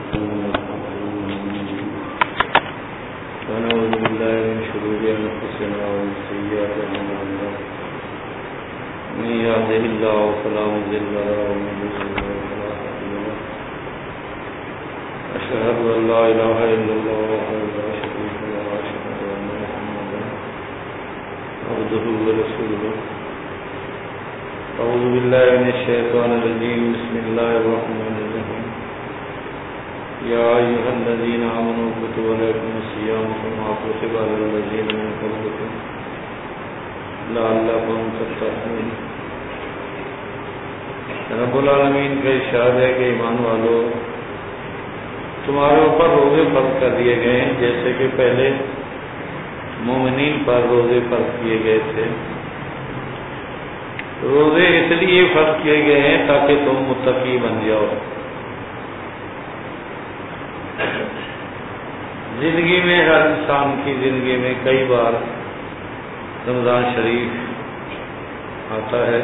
ونعوذ بالله من شرور أنفسنا ومن سيئات أعمالنا من يهده الله فلا مضل له ومن يضلل فلا هادي له أشهد أن لا إله إلا الله وحده لا شريك له وأشهد أن محمدا عبده ورسوله أعوذ بالله من الشيطان الرجيم بسم الله الرحمن الرحيم يا أيها الذين آمنوا كتب عليكم الصيام كما كتب على الذين من قبلكم لعلكم تتقون. رب العالمین کا ارشاد ہے کہ ایمان والو تمہارے اوپر روزے فرض کر دیے گئے ہیں جیسے کہ پہلے مومنین پر روزے فرض کیے گئے تھے. روزے اس لیے فرض کیے گئے ہیں تاکہ تم متقی بن جاؤ. زندگی میں ہر انسان کی زندگی میں کئی بار رمضان شریف آتا ہے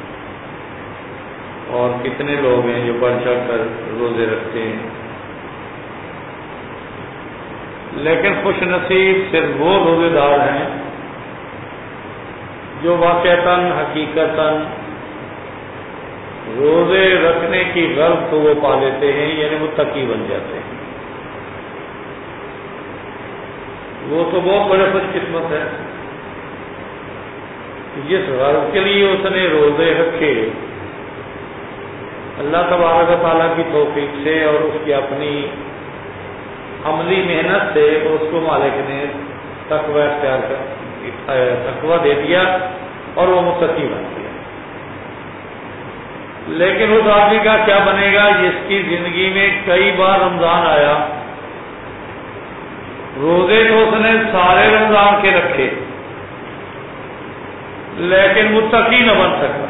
اور کتنے لوگ ہیں جو بڑھ چڑھ کر روزے رکھتے ہیں، لیکن خوش نصیب صرف وہ روزے دار ہیں جو واقعتاً حقیقتاً روزے رکھنے کی غرض کو وہ پا لیتے ہیں، یعنی متقی بن جاتے ہیں. وہ تو بہت بڑے خوش قسمت ہے جس غرض کے لیے اس نے روزے رکھے، اللہ تبارک و تعالیٰ کی توفیق سے اور اس کی اپنی عملی محنت سے اس کو مالک نے تقوی اختیار کر تقوی دے دیا اور وہ متقی بن گیا. لیکن اس آدمی کا کیا بنے گا جس کی زندگی میں کئی بار رمضان آیا، روزے تو اس نے سارے رمضان کے رکھے لیکن متقی نہ بن سکا.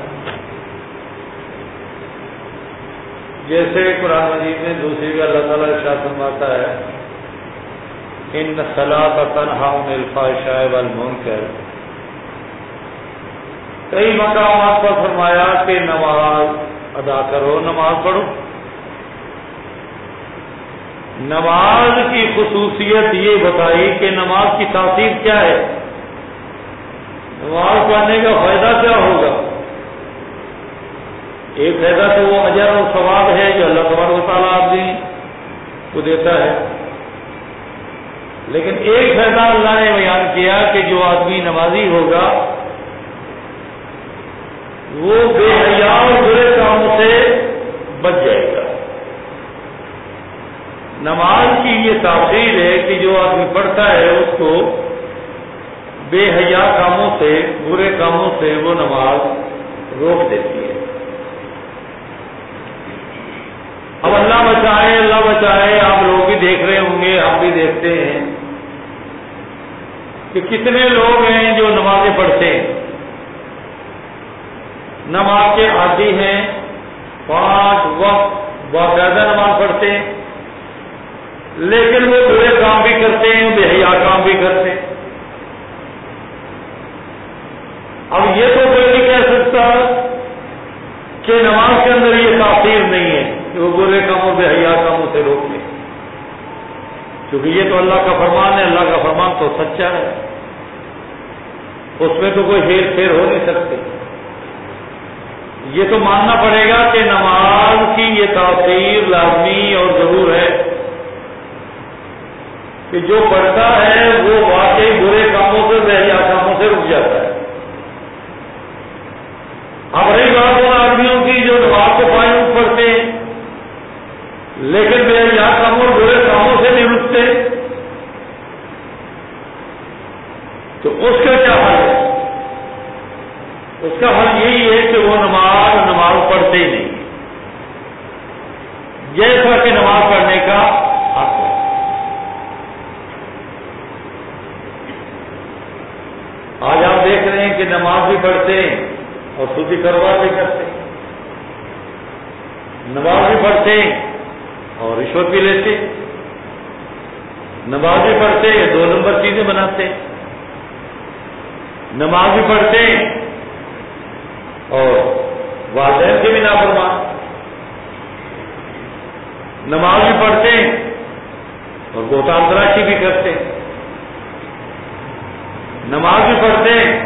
جیسے قرآن مجید میں دوسری بھی اللہ تعالیٰ ارشاد فرماتا ہے ان الصلاۃ تنہی عن الفحشاء والمنکر. کئی مقامات پر فرمایا کہ نماز ادا کرو، نماز پڑھو. نماز کی خصوصیت یہ بتائی کہ نماز کی تاثیر کیا ہے، نماز پڑھنے کا فائدہ کیا ہوگا. ایک فائدہ تو وہ اجر اور ثواب ہے جو اللہ تبارک و تعالیٰ آدمی کو دیتا ہے، لیکن ایک فائدہ اللہ نے بیان کیا کہ جو آدمی نمازی ہوگا وہ بے حیا اور برے کاموں سے بچ جائے گا. نماز کی یہ تاثیر ہے کہ جو آدمی پڑھتا ہے اس کو بے حیا کاموں سے، برے کاموں سے وہ نماز روک دیتی ہے. اب اللہ بچائے آپ لوگ بھی دیکھ رہے ہوں گے، ہم بھی دیکھتے ہیں کہ کتنے لوگ ہیں جو نمازیں پڑھتے ہیں، نماز کے عادی ہیں، 5 وقت باقاعدہ نماز پڑھتے ہیں، لیکن وہ برے کام بھی کرتے ہیں، بے حیا کام بھی کرتے ہیں. اب یہ تو کوئی نہیں کہہ سکتا کہ نماز کے اندر یہ تاثیر نہیں ہے کہ وہ برے کاموں بے حیا کاموں سے روکے، کیونکہ یہ تو اللہ کا فرمان ہے. اللہ کا فرمان تو سچا ہے، اس میں تو کوئی ہیر پھیر ہو نہیں سکتے. یہ تو ماننا پڑے گا کہ نماز کی یہ تاثیر لازمی اور ضرور ہے کہ جو پڑھتا ہے وہ واقعی برے کاموں سے بے حیا کاموں سے رک جاتا ہے. اب رہی بات ان آدمیوں کی جو نماز کو قائم پڑھتے ہیں لیکن بے حیا کاموں اور برے کاموں سے نہیں رکتے، تو اس کا کیا حل ہے؟ اس کا حل یہی ہے کہ وہ نماز پڑھتے ہی نہیں، جیسا کہ نماز پڑھنے کا حق ہے. آج آپ دیکھ رہے ہیں کہ نماز بھی پڑھتے ہیں اور سودی کاروبار بھی کرتے ہیں، نماز بھی پڑھتے ہیں اور رشوت بھی لیتے ہیں، نماز بھی پڑھتے ہیں 2 نمبر چیزیں بناتے ہیں، نماز بھی پڑھتے ہیں اور والدین کے بھی نافرمان. نماز بھی پڑھتے ہیں اور بہتان تراشی بھی کرتے ہیں، نماز بھی پڑھتے ہیں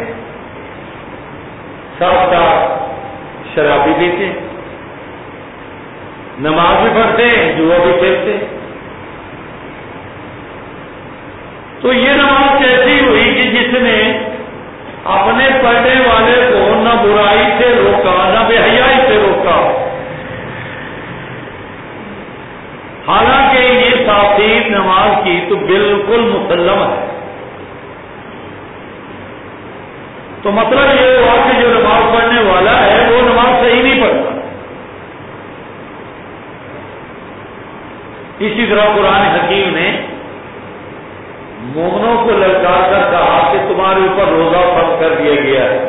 ساتھ ساتھ شراب بھی پیتے ہیں، نماز بھی پڑھتے ہیں جوا بھی کھیلتے ہیں۔ تو یہ نماز کیسی ہوئی کہ جس نے اپنے پڑھنے والے کو نہ برائی سے روکا نہ بے حیائی سے روکا، حالانکہ یہ تاثیر نماز کی تو بالکل مسلم ہے۔ تو مطلب یہ ہوا کہ جو نماز پڑھنے والا ہے وہ نماز صحیح نہیں پڑھتا۔ اسی طرح قرآن حکیم نے مومنوں کو للکار کر کہا کہ تمہارے اوپر روزہ فرض کر دیا گیا ہے۔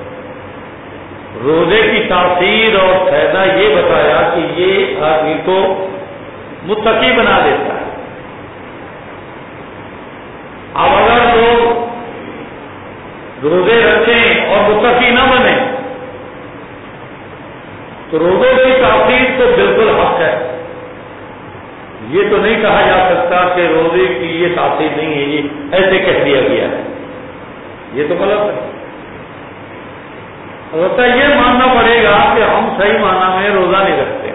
روزے کی تاثیر اور فائدہ یہ بتایا کہ یہ آدمی کو متقی بنا دیتا ہے۔ اب اگر لوگ روزے رکھیں اور متقی نہ بنے تو روزوں کی تاثیر تو بالکل حق ہے۔ یہ تو نہیں کہا جا سکتا کہ روزے کی یہ تاثیر نہیں ہے، یہ ایسے کہہ دیا گیا ہے، یہ تو غلط ہے۔ البتہ یہ ماننا پڑے گا کہ ہم صحیح معنی میں روزہ نہیں رکھتے۔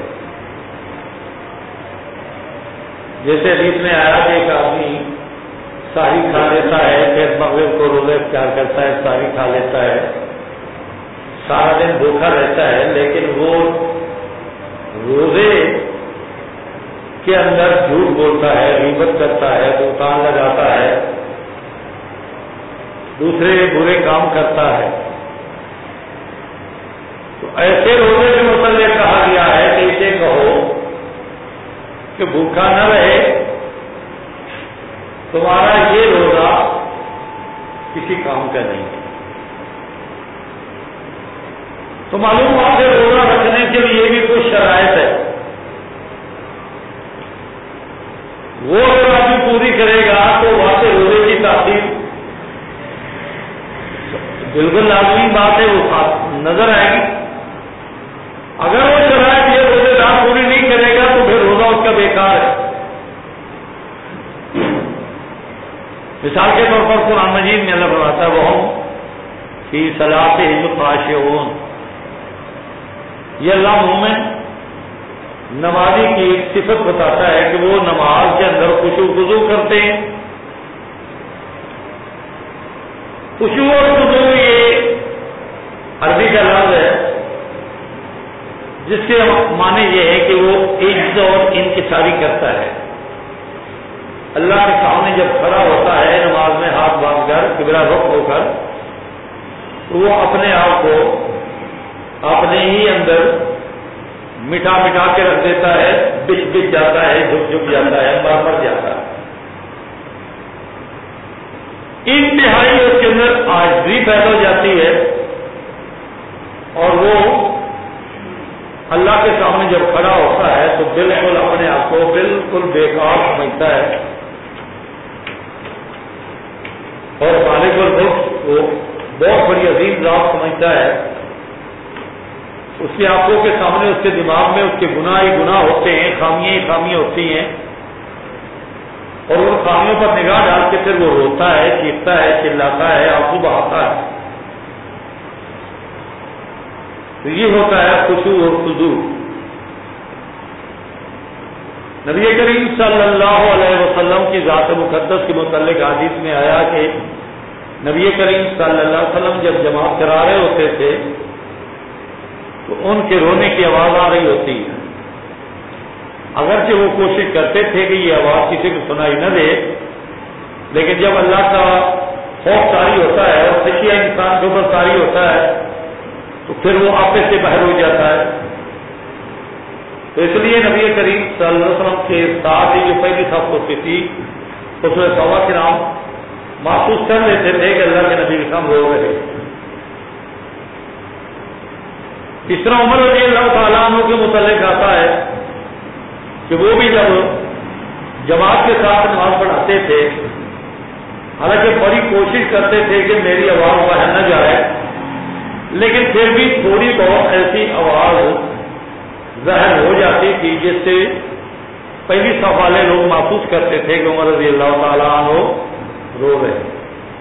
جیسے حدیث میں آیا کہ ایک آدمی سحری کھا لیتا ہے، پھر مغرب کو روزہ اختیار کرتا ہے، سحری کھا لیتا ہے، سارا دن بھوکا رہتا ہے، لیکن وہ روزے کے اندر جھوٹ بولتا ہے، غیبت کرتا ہے، بہتان لگاتا ہے، دوسرے برے کام کرتا ہے۔ تو ایسے روزے کے متعلق کہا گیا ہے کہ اسے کہو کہ بھوکا نہ رہے، تمہارا یہ روزہ کسی کام کا نہیں ہے۔ تو معلوم ہوا کہ روزہ رکھنے کے لیے بھی کچھ شرائط ہے، وہ اگر آدمی پوری کرے گا تو وہاں سے روزے کی تاثیر بالکل لازمی بات ہے، وہ نظر آئے گی۔ اگر وہ شرائط یہ روزے دار پوری نہیں کرے گا تو پھر روزہ اس کا بیکار ہے۔ مثال کے طور پر قرآن مجید میں اللہ فرماتا ہے وہ فی صلاتہم خاشعون، یہ اللہ مومن نمازی کی صفت بتاتا ہے کہ وہ نماز کے اندر خشوع خضوع کرتے ہیں۔ خشوع اور خضوع یہ عربی کا لفظ ہے جس کے معنی یہ ہے کہ وہ عجز اور انکساری کرتا ہے۔ اللہ کے سامنے جب کھڑا ہوتا ہے نماز میں ہاتھ باندھ کر قبلہ رخ ہو کر، تو وہ اپنے آپ کو اپنے ہی اندر مٹھا مٹھا کے رکھ دیتا ہے، بچ بچ جاتا ہے، جھک جھک جاتا ہے، بار بار جاتا ہے۔ انتہائی اس کے اندر عاجزی پیدا ہو جاتی ہے اور وہ اللہ کے سامنے جب کھڑا ہوتا ہے تو بالکل اپنے آپ کو بالکل بیکار سمجھتا ہے اور مالک الملک کو بہت بڑی عظیم ذات سمجھتا ہے۔ اس کی آنکھوں کے سامنے اس کے دماغ میں اس کے گناہ ہی گناہ ہوتے ہیں، خامیاں ہی خامیاں ہوتی ہیں، اور ان خامیوں پر نگاہ ڈال کے پھر وہ روتا ہے، چیختا ہے، چلاتا ہے، آنسو بہاتا ہے۔ تو یہ ہوتا ہے خشوع اور خضوع۔ نبی کریم صلی اللہ علیہ وسلم کی ذات مقدس کے متعلق حدیث میں آیا کہ نبی کریم صلی اللہ علیہ وسلم جب جماعت کرا رہے ہوتے تھے تو ان کے رونے کی آواز آ رہی ہوتی ہے، اگرچہ وہ کوشش کرتے تھے کہ یہ آواز کسی کو سنائی نہ دے، لیکن جب اللہ کا خوف طاری ہوتا ہے اور خشیہ انسان کے اوپر طاری ہوتا ہے تو پھر وہ آپے سے باہر ہو جاتا ہے۔ تو اس لیے نبی کریم صلی اللہ علیہ وسلم کے ساتھ ہی جو پہلی صف ہوتی تھی اس میں صحابہ کرام محسوس کر لیتے تھے کہ اللہ کے نبی ہم رو رہے۔ اس طرح عمر رضی اللہ تعالیٰ عنہ کے متعلق آتا ہے کہ وہ بھی جب جماعت کے ساتھ نماز پڑھاتے تھے، حالانکہ بڑی کوشش کرتے تھے کہ میری آواز باہر نہ جائے، لیکن پھر بھی تھوڑی بہت ایسی آواز ظاہر ہو جاتی تھی جس سے پہلی صف والے لوگ محسوس کرتے تھے کہ عمر رضی اللہ تعالیٰ عنہ رو رہے ہیں.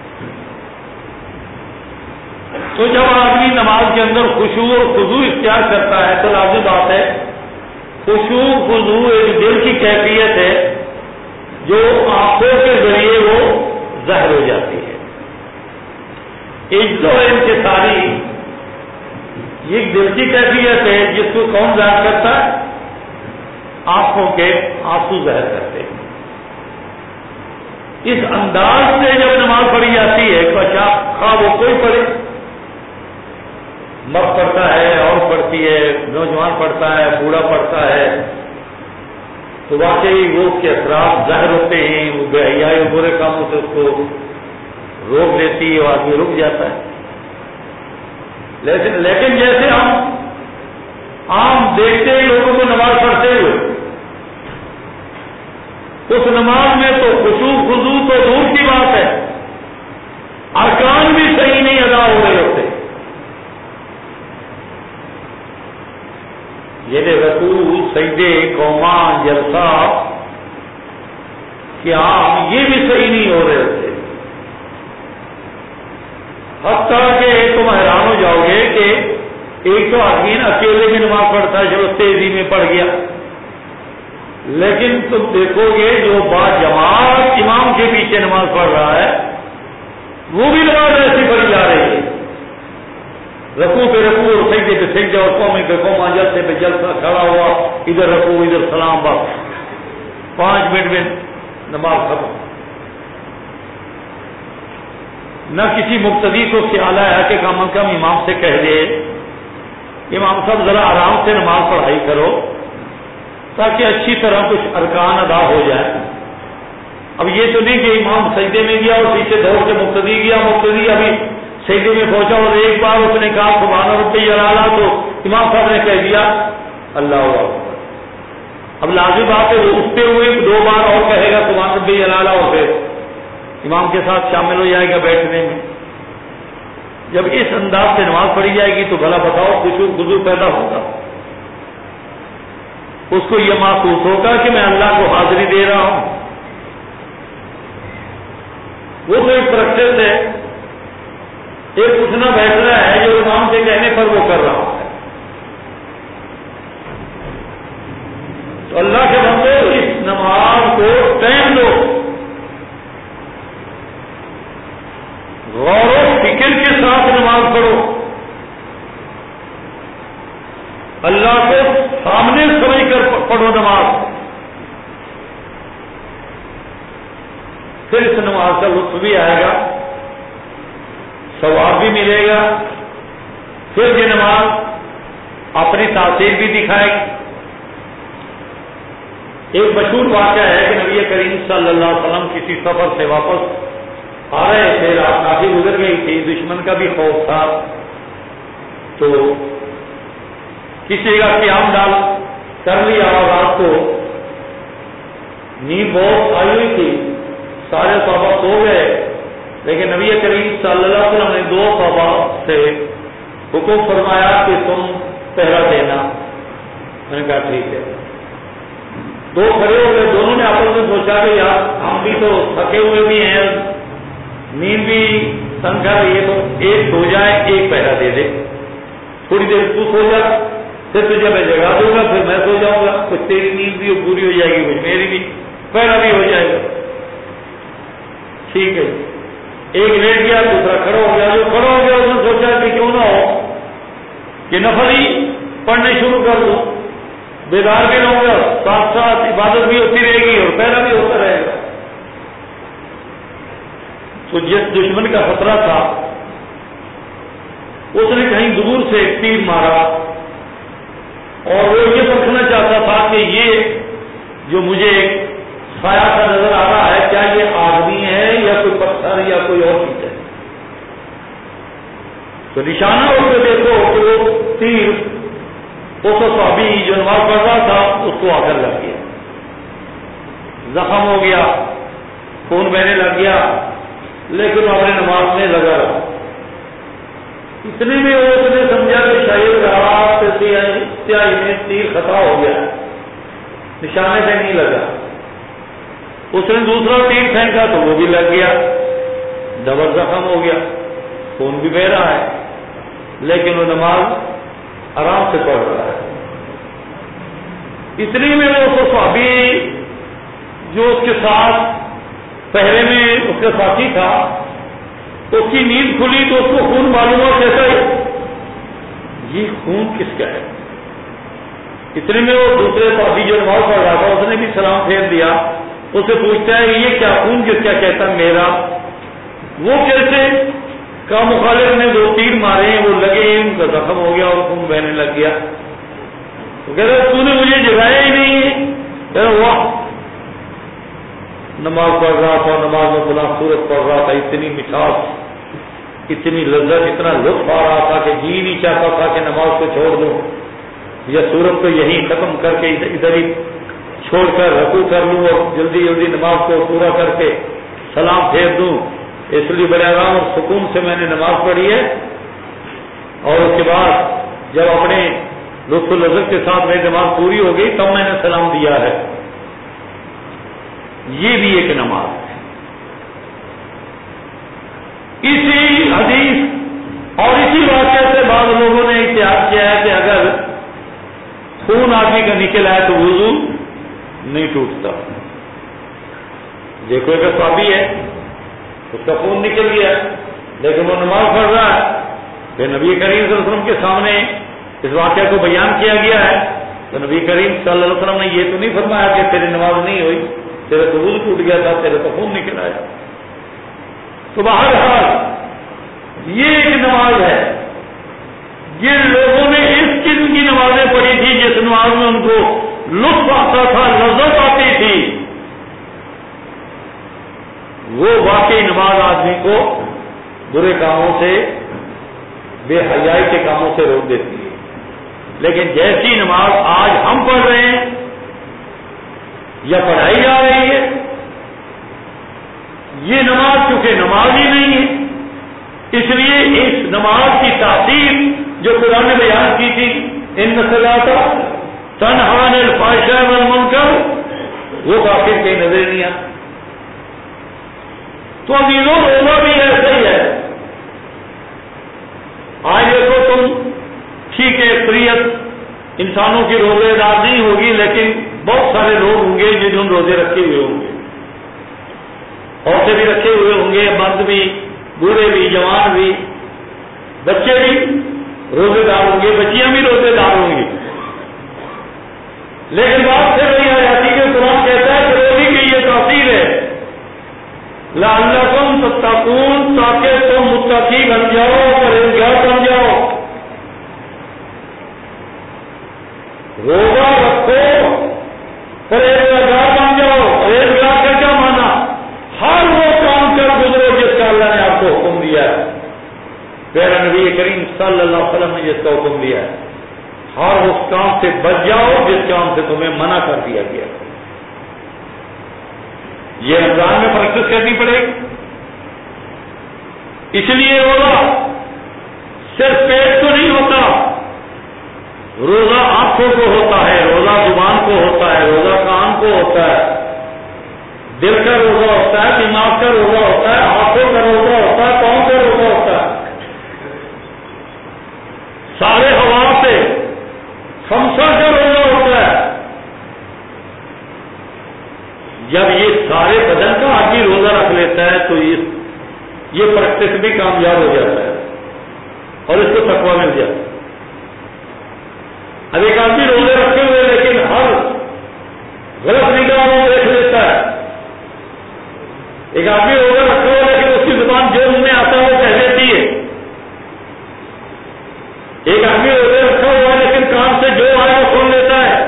تو جب آدمی نماز کے اندر خشوع اور خضوع اختیار کرتا ہے تو لازم بات ہے خشوع خضوع ایک دل کی کیفیت ہے جو آنکھوں کے ذریعے وہ ظاہر ہو جاتی ہے. عجز و انکساری یہ دل کی کیفیت ہے جس کو کون ظاہر کرتا ہے؟ آنکھوں کے آنسو ظاہر کرتے ہیں. اس انداز سے جب نماز پڑھی جاتی ہے تو اچھا خواہ وہ کوئی پڑھے، مرد پڑھتا ہے اور پڑھتی ہے، نوجوان پڑھتا ہے، بوڑھا پڑھتا ہے، تو واقعی وہ اس کے اثرات ظاہر ہوتے ہیں. وہ بے حیائی اور برے کاموں سے اس کو روک لیتی ہے اور آدمی رک جاتا ہے. لیکن جیسے ہم عام دیکھتے ہیں لوگوں کو نماز پڑھتے ہوئے، اس نماز میں تو خشوع خضوع تو دور کی بات ہے، ارکان بھی صحیح نہیں ادا ہو رہے ہوتے. یہ رکوع سجدے قوما جلسہ قیام یہ بھی صحیح نہیں ہو رہے ہوتے. حتیٰ کہ تم حیران ہو جاؤ گے کہ ایک تو آدمی اکیلے بھی نماز پڑھتا ہے چلو تیزی میں پڑھ گیا، لیکن تم دیکھو گے جو با جماعت امام کے پیچھے نماز پڑھ رہا ہے وہ بھی نماز ایسی پڑھی جا رہی ہے. رکوع پہ رکوع اور سجدے پہ سجدہ اور قوم پہ قوم، جلسے پہ جلسہ، کھڑا ہوا ادھر رکوع ادھر سلام، بس 5 منٹ میں نماز ختم. نہ کسی مقتدی کو خیال آیا کہ کم از کم امام سے کہہ دے امام صاحب ذرا آرام سے نماز پڑھائی کرو تاکہ اچھی طرح کچھ ارکان ادا ہو جائے. اب یہ تو نہیں کہ امام سجدے میں گیا اور پیچھے دوڑ کے مقتدی گیا، مقتدی ابھی سجدے میں پہنچا اور ایک بار اس نے کہا سبحان ربی الاعلیٰ تو امام صاحب نے کہہ دیا اللہ اکبر. اب لازم بات ہے وہ اٹھتے ہوئے 2 بار اور کہے گا سبحان ربی الاعلیٰ اور پھر امام کے ساتھ شامل ہو جائے گا بیٹھنے میں. جب اس انداز سے نماز پڑھی جائے گی تو بھلا بتاؤ خشوع خضوع پیدا ہوگا. اس کو یہ محسوس ہوگا کہ میں اللہ کو حاضری دے رہا ہوں. وہ تو ایک پریکٹس ہے، ایک اٹھنا بیٹھنا ہے جو امام کے کہنے پر وہ کر رہا ہے. تو اللہ کے بندے اس نماز کو ٹائم دو، غور و فکر کے ساتھ نماز پڑھو، اللہ کو سامنے سمجھ کر پڑھو نماز. پھر اس نماز کا لطف بھی آئے گا، ثواب بھی ملے گا. پھر یہ نماز اپنی تاثیر بھی دکھائے گی. ایک مشہور واقعہ ہے کہ نبی کریم صلی اللہ علیہ وسلم کسی سفر سے واپس آ رہے تھے، رات کافی گزر گئی تھی، دشمن کا بھی خوف تھا، تو کسی کا قیام ڈال کر لیا اور رات کو نیند بہت آئی ہوئی تھی، سارے صحابہ سو گئے، لیکن نبی کریم صلی اللہ علیہ وسلم نے 2 صحابہ سے حکم فرمایا کہ تم پہرا دینا. میں نے کہا ٹھیک ہے. 2 کھڑے ہو گئے، دونوں نے آپس میں سوچا کہ یار ہم بھی تو تھکے ہوئے بھی ہیں، نیند بھی تنگ کر رہی ہے، تو ایک سو جائے ایک پہرا دے دے، تھوڑی دیر تو سو جا، پھر تجھے میں جگا دوں گا، پھر میں سو جاؤں گا، کچھ تیری نیند بھی پوری ہو جائے گی، کچھ میری بھی، پہرا بھی ہو جائے گا. ٹھیک ہے. ایک لیٹ گیا، دوسرا کھڑا ہو گیا. جو کھڑا ہو گیا اس نے سوچا کہ کیوں نہ ہو کہ نفل ہی پڑھنے شروع کر دوں، بیدار بھی نہ ہوگا، ساتھ ساتھ عبادت بھی ہوتی رہے گی اور پہرا بھی ہوتا رہے گا. تو جس دشمن کا خطرہ تھا اس نے کہیں دور سے ایک تیر مارا اور وہ یہ پوچھنا چاہتا تھا کہ یہ جو مجھے سایہ سا نظر آ رہا ہے کیا یہ آدمی ہے یا کوئی پتھر یا کوئی اور چیز ہے. تو نشانہ اس پہ دیکھو کہ وہ تیر اس صحابی جو نماز پڑھ رہا تھا اس کو آ کر لگ گیا، زخم ہو گیا، خون بہنے لگ گیا، لیکن وہ اپنے نماز میں لگا رہا. اتنے میں اس نے سمجھا کہ شاید رات سیاہی میں تیر خطا ہو گیا. نشانے سے نہیں لگا. اس نے دوسرا تیر پھینکا تو وہ بھی لگ گیا, ڈبل زخم ہو گیا, خون بھی بہ رہا ہے, لیکن وہ نماز آرام سے پڑھ رہا ہے. اتنی میں وہ صحابی جو اس کے ساتھ پہرے میں اس کا ساتھی تھا, اس کی نیند کھلی تو اس کو خون معلوم ہوا, کیسا یہ خون کس کا ہے. اتنے میں وہ دوسرے صحابی جو نماز پڑھ رہا تھا اس نے بھی سلام پھیر دیا. اس سے پوچھتا ہے یہ کیا خون کس کا, کہتا میرا. وہ کیسے کا مخالف نے 2 تیر مارے, وہ لگے, ان کا زخم ہو گیا اور خون بہنے لگ گیا. تو کہہ رہا تو نے مجھے جگایا ہی نہیں. کہہ رہا واہ, نماز پڑھ رہا تھا, نماز میں بلا صورت پڑھ رہا تھا, اتنی مٹھاس, اتنی لذت, اتنا لطف آ رہا تھا کہ جی نہیں چاہتا تھا کہ نماز کو چھوڑ دوں یا صورت کو یہیں ختم کر کے ادھر ہی چھوڑ کر رکوع کر لوں اور جلدی جلدی نماز کو پورا کر کے سلام پھیر دوں. اس لیے بڑے آرام اور سکون سے میں نے نماز پڑھی ہے, اور اس کے بعد جب اپنے لطف و لذت کے ساتھ میری نماز پوری ہو گئی تب میں نے سلام دیا ہے. یہ بھی ایک نماز ہے. اسی حدیث اور اسی واقعے سے بعض لوگوں نے احتیاط کیا ہے کہ اگر خون آدمی کا نکل آئے تو وضو نہیں ٹوٹتا. دیکھو ایک صحابی ہے, اس کا خون نکل گیا لیکن وہ نماز پڑھ رہا ہے. پھر نبی کریم صلی اللہ علیہ وسلم کے سامنے اس واقعہ کو بیان کیا گیا ہے تو نبی کریم صلی اللہ علیہ وسلم نے یہ تو نہیں فرمایا کہ تیری نماز نہیں ہوئی, تیرا تو وضو ٹوٹ گیا تھا, تیرا تو خون نکل آیا. تو بہرحال یہ ایک نماز ہے. جن لوگوں نے اس قسم کی نمازیں پڑھی تھی جس نماز میں ان کو لطف آتا تھا, لذت آتی تھی, وہ واقعی نماز آدمی کو برے کاموں سے, بے حیائی کے کاموں سے روک دیتی ہے. لیکن جیسی نماز آج ہم پڑھ رہے ہیں یا پڑھائی جا رہی ہے, یہ نماز چونکہ نماز ہی نہیں ہے, اس لیے اس نماز کی تاثیر جو قرآن نے بیان کی تھی ان الصلاۃ تنہی عن الفحشاء والمنکر, وہ تاثیر کہیں نظر نہیں آتی. تو اب یہ روزہ بھی ایسا ہی ہے. آج دیکھو تم ٹھیک ہے اکثریت انسانوں کی روزے دار نہیں ہوگی, لیکن بہت سارے لوگ ہوں گے جنہوں نے روزے رکھے ہوئے ہوں گے, عورتیں بھی رکھے ہوئے ہوں گے, مرد بھی, بوڑھے بھی, جوان بھی, بچے بھی روزے دار ہوں گے, بچیاں بھی روزے دار ہوں گی. لیکن بات پھر وہی آ جاتی کہ قرآن کہتا ہے کہ روزے کی یہ تاثیر ہے لعلکم تتقون, تاکہ تم متقی بن جاؤ, پرہیزگار بن جاؤ. روزہ رکھو, پرہیزگار بن جاؤ. پرہیزگار کا کیا مانا؟ ہر وہ کام کر گزرو جس کا اللہ نے آپ کو حکم دیا ہے. پیارا نبی کریم صلی اللہ علیہ وسلم نے جس کا حکم دیا ہے, ہر اس کام سے بچ جاؤ جس کام سے تمہیں منع کر دیا گیا. یہ رمضان میں پریکٹس کرنی پڑے گی. اس لیے روزہ صرف پیٹ کو نہیں ہوتا, روزہ آنکھوں کو ہوتا ہے, روزہ زبان کو ہوتا ہے, روزہ کان کو ہوتا ہے, دل کا روزہ ہوتا ہے, دماغ کا روزہ ہوتا ہے, ہاتھوں کا روزہ ہوتا ہے, پاؤں کا روزہ ہوتا ہے, سارے حواس سے خمسہ کا روزہ ہوتا ہے. جب یہ سارے بدن کا آدمی روزہ رکھ لیتا ہے تو یہ پریکٹس بھی کامیاب ہو جاتا ہے اور اس کو تقویٰ مل جاتا ہے. اب ایک آدمی روزے رکھے ہوئے لیکن ہر غلط نگاہ میں دیکھ لیتا ہے. ایک آدمی روزہ رکھا ہوا لیکن اس کی زبان جو منہ میں آتا ہے وہ کہہ دیتی ہے. ایک آدمی روزے رکھا ہوا ہے لیکن کان سے جو آئے وہ سن لیتا ہے.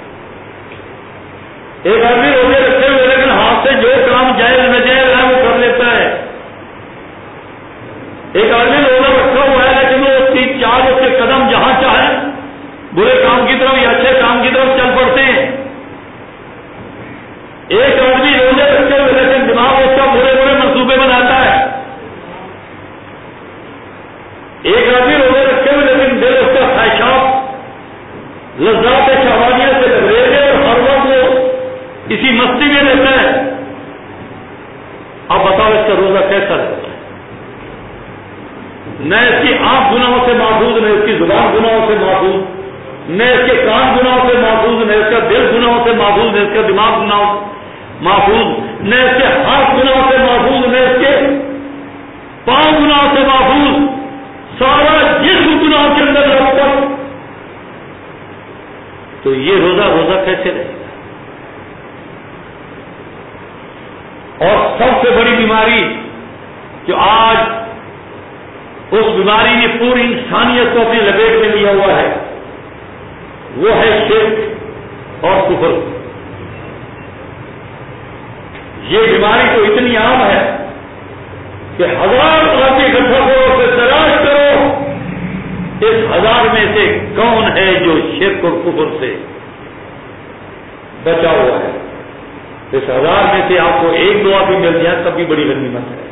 ایک آدمی روزے رکھے ہوئے لیکن ہاتھ سے جو کام جائز ناجائز ہے وہ کر لیتا ہے. ایک آدمی روزہ رکھا ہوا ہے لیکن وہ اس کی چال, اس کے قدم جہاں چاہے برے کام کی طرف یا اچھے کام کی طرف چل پڑتے ہیں. ایک آدمی روزے رکھے ہوئے لیکن دماغ اس کا برے برے منصوبے بناتا ہے. ایک آدمی روزے رکھے ہوئے لیکن دل اس کا خواہشات لذات شہوانیت سے ریزے اور ہر وقت وہ اسی مستی میں رہتا ہے. اب بتاؤ اس کا روزہ کیسا رہتا ہے؟ نہ اس کی آنکھ گناہوں سے محفوظ، نہ اس کی زبان گناہوں سے محفوظ، نہ اس کے کان گناہوں سے محفوظ، نہ اس کا دل گناہوں سے محفوظ، نہ اس کا دماغ گناہوں سے محفوظ، نہ اس کے ہاتھ گناہوں سے محفوظ، نہ اس کے پاؤں گناہوں سے محفوظ، سارا جسم گناہوں کے اندر رکھتا. تو یہ روزہ کیسے رہے گا؟ اور سب سے بڑی بیماری جو آج اس بیماری نے پوری انسانیت کو اپنی لپیٹ میں لیا ہوا ہے وہ ہے شرک اور کفر. یہ بیماری تو اتنی عام ہے کہ 1000 باتیں اکٹھا کرو، اسے تلاش کرو، اس 1000 میں سے کون ہے جو شرک اور کفر سے بچا ہوا ہے. اس 1000 میں سے آپ کو 1-2 بھی مل جائے تب بھی بڑی غنیمت ہے.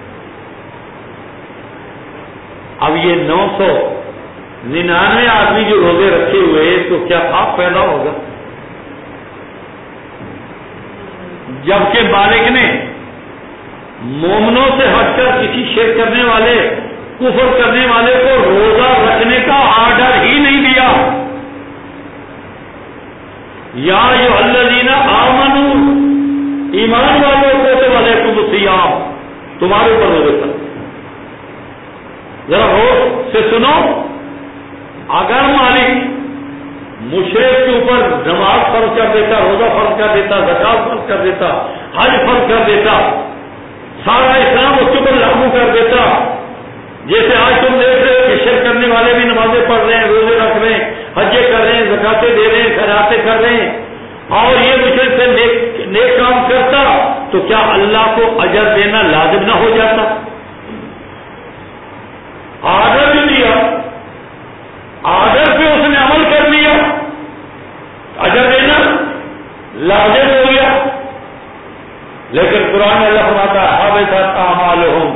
اب یہ 999 آدمی جو روزے رکھے ہوئے تو کیا خواب پیدا ہوگا؟ جبکہ مالک نے مومنوں سے ہٹ کر کسی شرک کرنے والے، کفر کرنے والے کو روزہ رکھنے کا آرڈر ہی نہیں دیا. یا ایھا الذین آمنوا، ایمان والوں کو تو علیکم الصیام، تمہارے اوپر روزے پر. ذرا غور سے سنو، اگر مالک مشرک کے اوپر نماز فرض کر دیتا، روزہ فرض کر دیتا، زکات فرض کر دیتا، حج فرض کر دیتا، سارا اسلام اس کے اوپر لاگو کر دیتا، جیسے آج تم دیکھ رہے ہو کہ شرک کرنے والے بھی نمازیں پڑھ رہے ہیں، روزے رکھ رہے ہیں، حجیں کر رہے ہیں، زکاتیں دے رہے ہیں، خیراتیں کر رہے ہیں، اور یہ مشرک سے نیک کام کرتا، تو کیا اللہ کو اجر دینا لازم نہ ہو جاتا؟ آرڈر بھی دیا، آرڈر پہ اس نے عمل کر لیا، اجر دینا لازم ہو گیا. لیکن قرآن میں اللہ فرماتا ہے حبطت اعمالہم،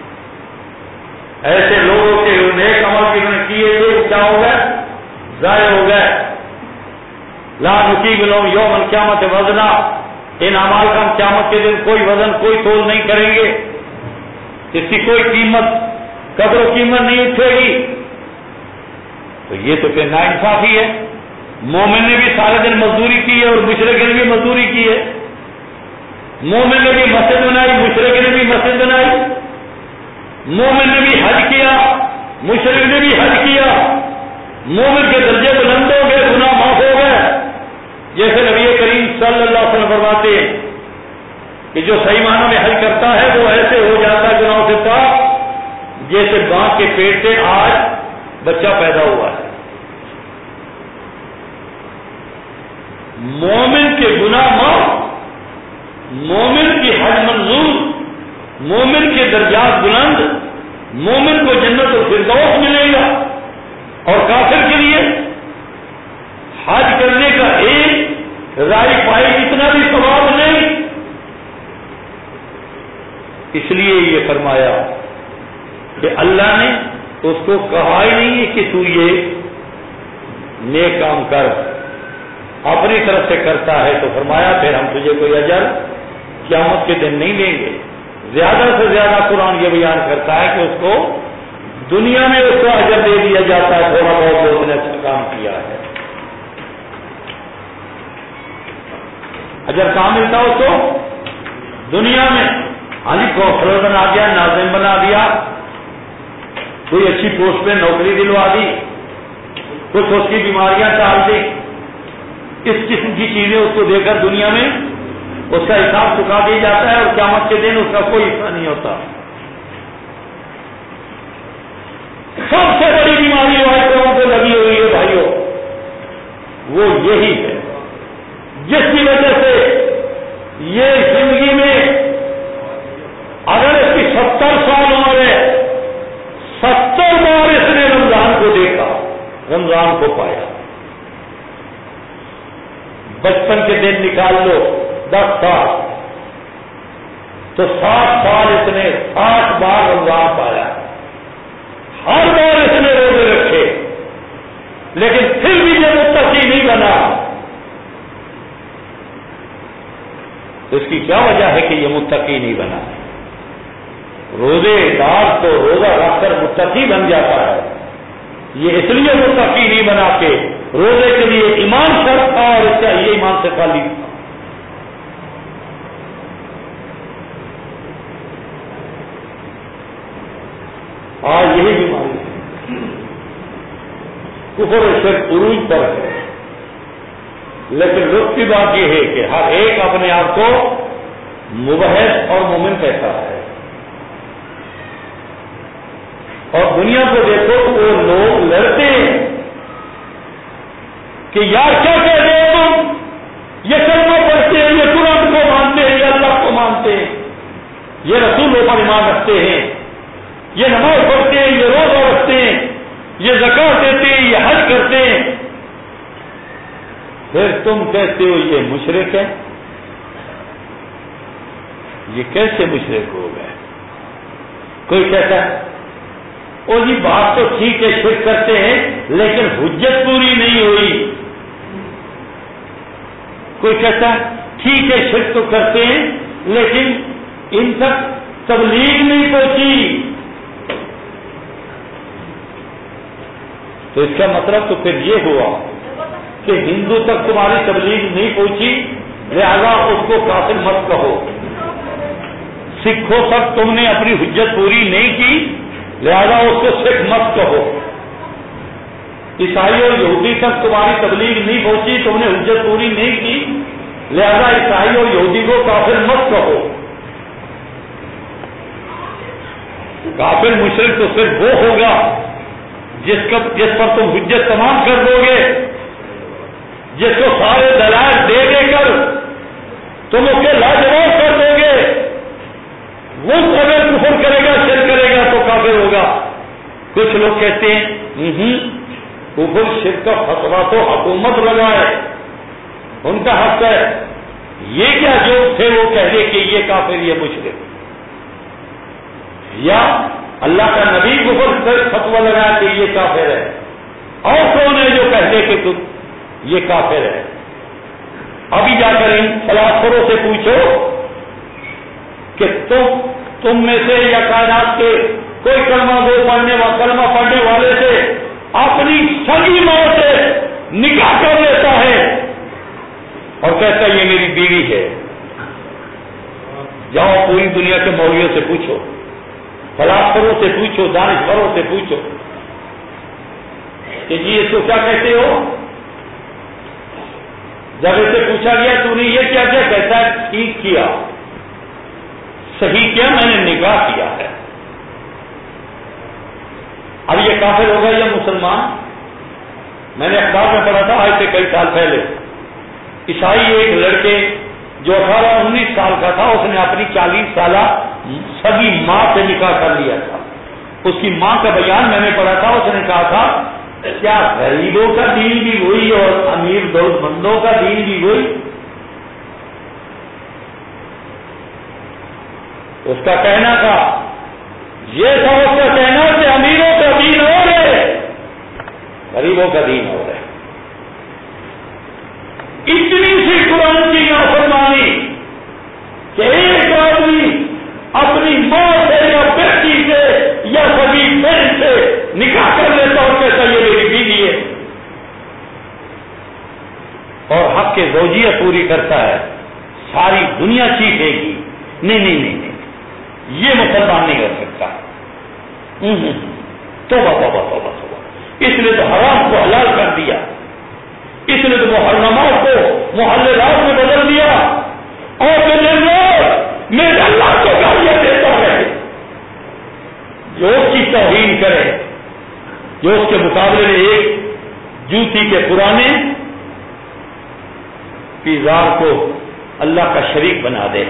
ایسے لوگوں کے نیک عمل کی انہوں نے کیے تھے کیا ہو گئے؟ ضائع ہو گئے. لا نقیم لہم یوم القیامت وزنا، ان اعمال کا ہم قیامت کے دن کوئی وزن، کوئی تول نہیں کریں گے، اس کی کوئی قیمت، قدر و قیمت نہیں اٹھے گی. تو یہ تو پھر ناانصافی ہے. مومن نے بھی سارے دن مزدوری کی ہے اور مشرک نے بھی مزدوری کی ہے. مومن نے بھی مسجد بنائی، مشرک نے بھی مسجد بنائی. مومن نے بھی حج کیا، مشرک نے بھی حج کیا. مومن کے درجے بلند ہو گئے، گناہ معاف ہو گئے. جیسے نبی کریم صلی اللہ علیہ وسلم فرماتے ہیں کہ جو صحیح معنوں میں حج کرتا ہے وہ ایسے ہو جاتا ہے گناہوں سے پاک جیسے ماں کے پیٹ سے آج بچہ پیدا ہوا ہے. مومن کے گناہ معاف، مومن کی حج منظور، مومن کے درجات بلند، مومن کو جنت الفردوس ملے گا. اور کافر کے لیے حج کرنے کا ایک رائی پائی اتنا بھی ثواب نہیں. اس لیے یہ فرمایا کہ اللہ نے اس کو کہا ہی نہیں ہے کہ تو یہ نیک کام کر، اپنی طرف سے کرتا ہے تو فرمایا پھر ہم تجھے کوئی اجر قیامت کے دن نہیں دیں گے. زیادہ سے زیادہ قرآن یہ بیان کرتا ہے کہ اس کو دنیا میں اس کو اجر دے دیا جاتا ہے، تھوڑا بہت جو اس نے اچھا کام کیا ہے. اجر کہاں ملتا اس کو؟ دنیا میں. ہاں جی پروفیسر بنا دیا، ناظم بنا دیا، کوئی اچھی پوسٹ پہ نوکری دلوا دی، کچھ اس کی بیماریاں ٹال دی، اس قسم کی چیزیں اس کو دے کر دنیا میں اس کا حساب چکا دیا جاتا ہے اور قیامت کے دن اس کا کوئی حصہ نہیں ہوتا. سب سے بڑی بیماری جو کو لگی ہوئی ہے بھائیوں وہ یہی ہے جس کی وجہ سے یہ زندگی میں اگر اس کی 70 سال عمر ہے، 70 بار اس نے رمضان کو دیکھا، رمضان کو پایا. بچپن کے دن نکال لو 10 سال تو 60 سال اس نے 60 بار رمضان پایا. ہر بار اس نے روزے رکھے لیکن پھر بھی جب متقی نہیں بنا تو اس کی کیا وجہ ہے کہ یہ متقی نہیں بنا؟ روزے دار تو روزہ رکھ کر متقی بن جاتا ہے، یہ اس لیے متقی نہیں بنا کہ روزے کے لیے ایمان شرط تھا اور اس کا یہ ایمان سے خالی تھا۔ آج یہی بیماری ہے، کفر و شرک عروج پر ہے، لیکن لطف کی بات یہ ہے کہ ہر ایک اپنے آپ کو موحد اور مومن کہتا ہے، اور دنیا کو دیکھو وہ لوگ لڑتے ہیں کہ یار کیا کہہ رہے ہو تم، یہ کلمہ پڑھتے ہیں، یہ قرآن کو مانتے ہیں، یہ اللہ کو مانتے ہیں، یہ رسولوں پر ایمان رکھتے ہیں، یہ نماز پڑھتے ہیں، یہ روزہ رکھتے ہیں، یہ زکات دیتے ہیں، یہ حج کرتے ہیں، پھر تم کہتے ہو یہ مشرک ہے؟ یہ کیسے مشرک ہو گئے؟ کوئی کہتا ہے او جی بات تو ٹھیک ہے شرک کرتے ہیں لیکن حجت پوری نہیں ہوئی، کوئی کہتا ہے ٹھیک ہے شرک تو کرتے ہیں لیکن ان تک تبلیغ نہیں پہنچی، تو اس کا مطلب تو پھر یہ ہوا کہ ہندو تک تمہاری تبلیغ نہیں پہنچی لہذا اس کو کافر مت کہو، سکھوں تک تم نے اپنی حجت پوری نہیں کی لہذا اس کو سکھ مت کہو، عیسائی اور یہودی تک تمہاری تبلیغ نہیں پہنچی، تم نے حجت پوری نہیں کی لہذا عیسائی اور یہودی کو کافر مت کہو۔ کافر مشرک تو صرف وہ ہوگا جس پر تم حجت تمام کر دو گے، جس کو سارے دلائل دے دے کر تم اسے لاجواب کر دو گے، وہ اگر کفر کرے گا شرک کرے گا تو کافر ہوگا۔ کچھ لوگ کہتے ہیں کفر شرک کا فتویٰ تو حکومت لگائے، ان کا حق ہے، یہ کیا جو تھے وہ کہہ دے کہ یہ کافر یہ مشرک، یا اللہ کا نبی کفر فتویٰ لگایا کہ یہ کافر ہے، اور کون ہے جو کہتے کہ تم یہ کافر ہے؟ ابھی جا کر ان فلاسفروں سے پوچھو کہ تم میں سے یا کائنات کے کوئی کلمہ پڑھنے والے سے اپنی سگی ماں سے نکاح کر لیتا ہے اور کہتا ہے یہ میری بیوی ہے؟ جاؤ پوری دنیا کے مولویوں سے پوچھو، فلاسفروں سے پوچھو، دانشوروں سے پوچھو کہ جی اس کو کیا کہتے ہو؟ جب اسے پوچھا گیا تو نے یہ کیا کیا، کہتا ہے ٹھیک کیا، صحیح کیا، میں نے نکاح کیا ہے۔ اب یہ کافر ہوگا یا مسلمان؟ میں نے اخبار میں پڑھا تھا آج سے کئی سال پہلے، عیسائی ایک لڑکے جو 18-19 سال کا تھا، اس نے اپنی 40 سالہ سگی ماں سے نکاح کر لیا تھا۔ اس کی ماں کا بیان میں نے پڑھا تھا، اس نے کہا تھا کیا غریبوں کا دین بھی وہی اور امیر دولت مندوں کا دین بھی وہی؟ اس کا کہنا تھا، یہ تھا اس کا کہنا کہ امیروں کا دین اور ہے غریبوں کا دین اور ہے۔ اتنی سی قرآن کی نافرمانی کہ ایک آدمی اپنی ماں سے یا بیٹی سے یا سگی بہن سے نکاح کر لیتا اور کہتا یہ میری بیوی ہے اور حق کے زوجیت پوری کرتا ہے، ساری دنیا چیخے گی نہیں یہ مسلمان نہیں کر سکتا۔ توبہ توبہ توبہ توبہ، اس نے تو حرام کو حلال کر دیا، اس نے تو محرمات کو محللات میں بدل دیا، اور میرے اللہ کو گالیاں دیتا ہے۔ جو اس کی توہین کرے، جو اس کے مقابلے میں ایک جوتی کے پرانے پیزار کو اللہ کا شریک بنا دے،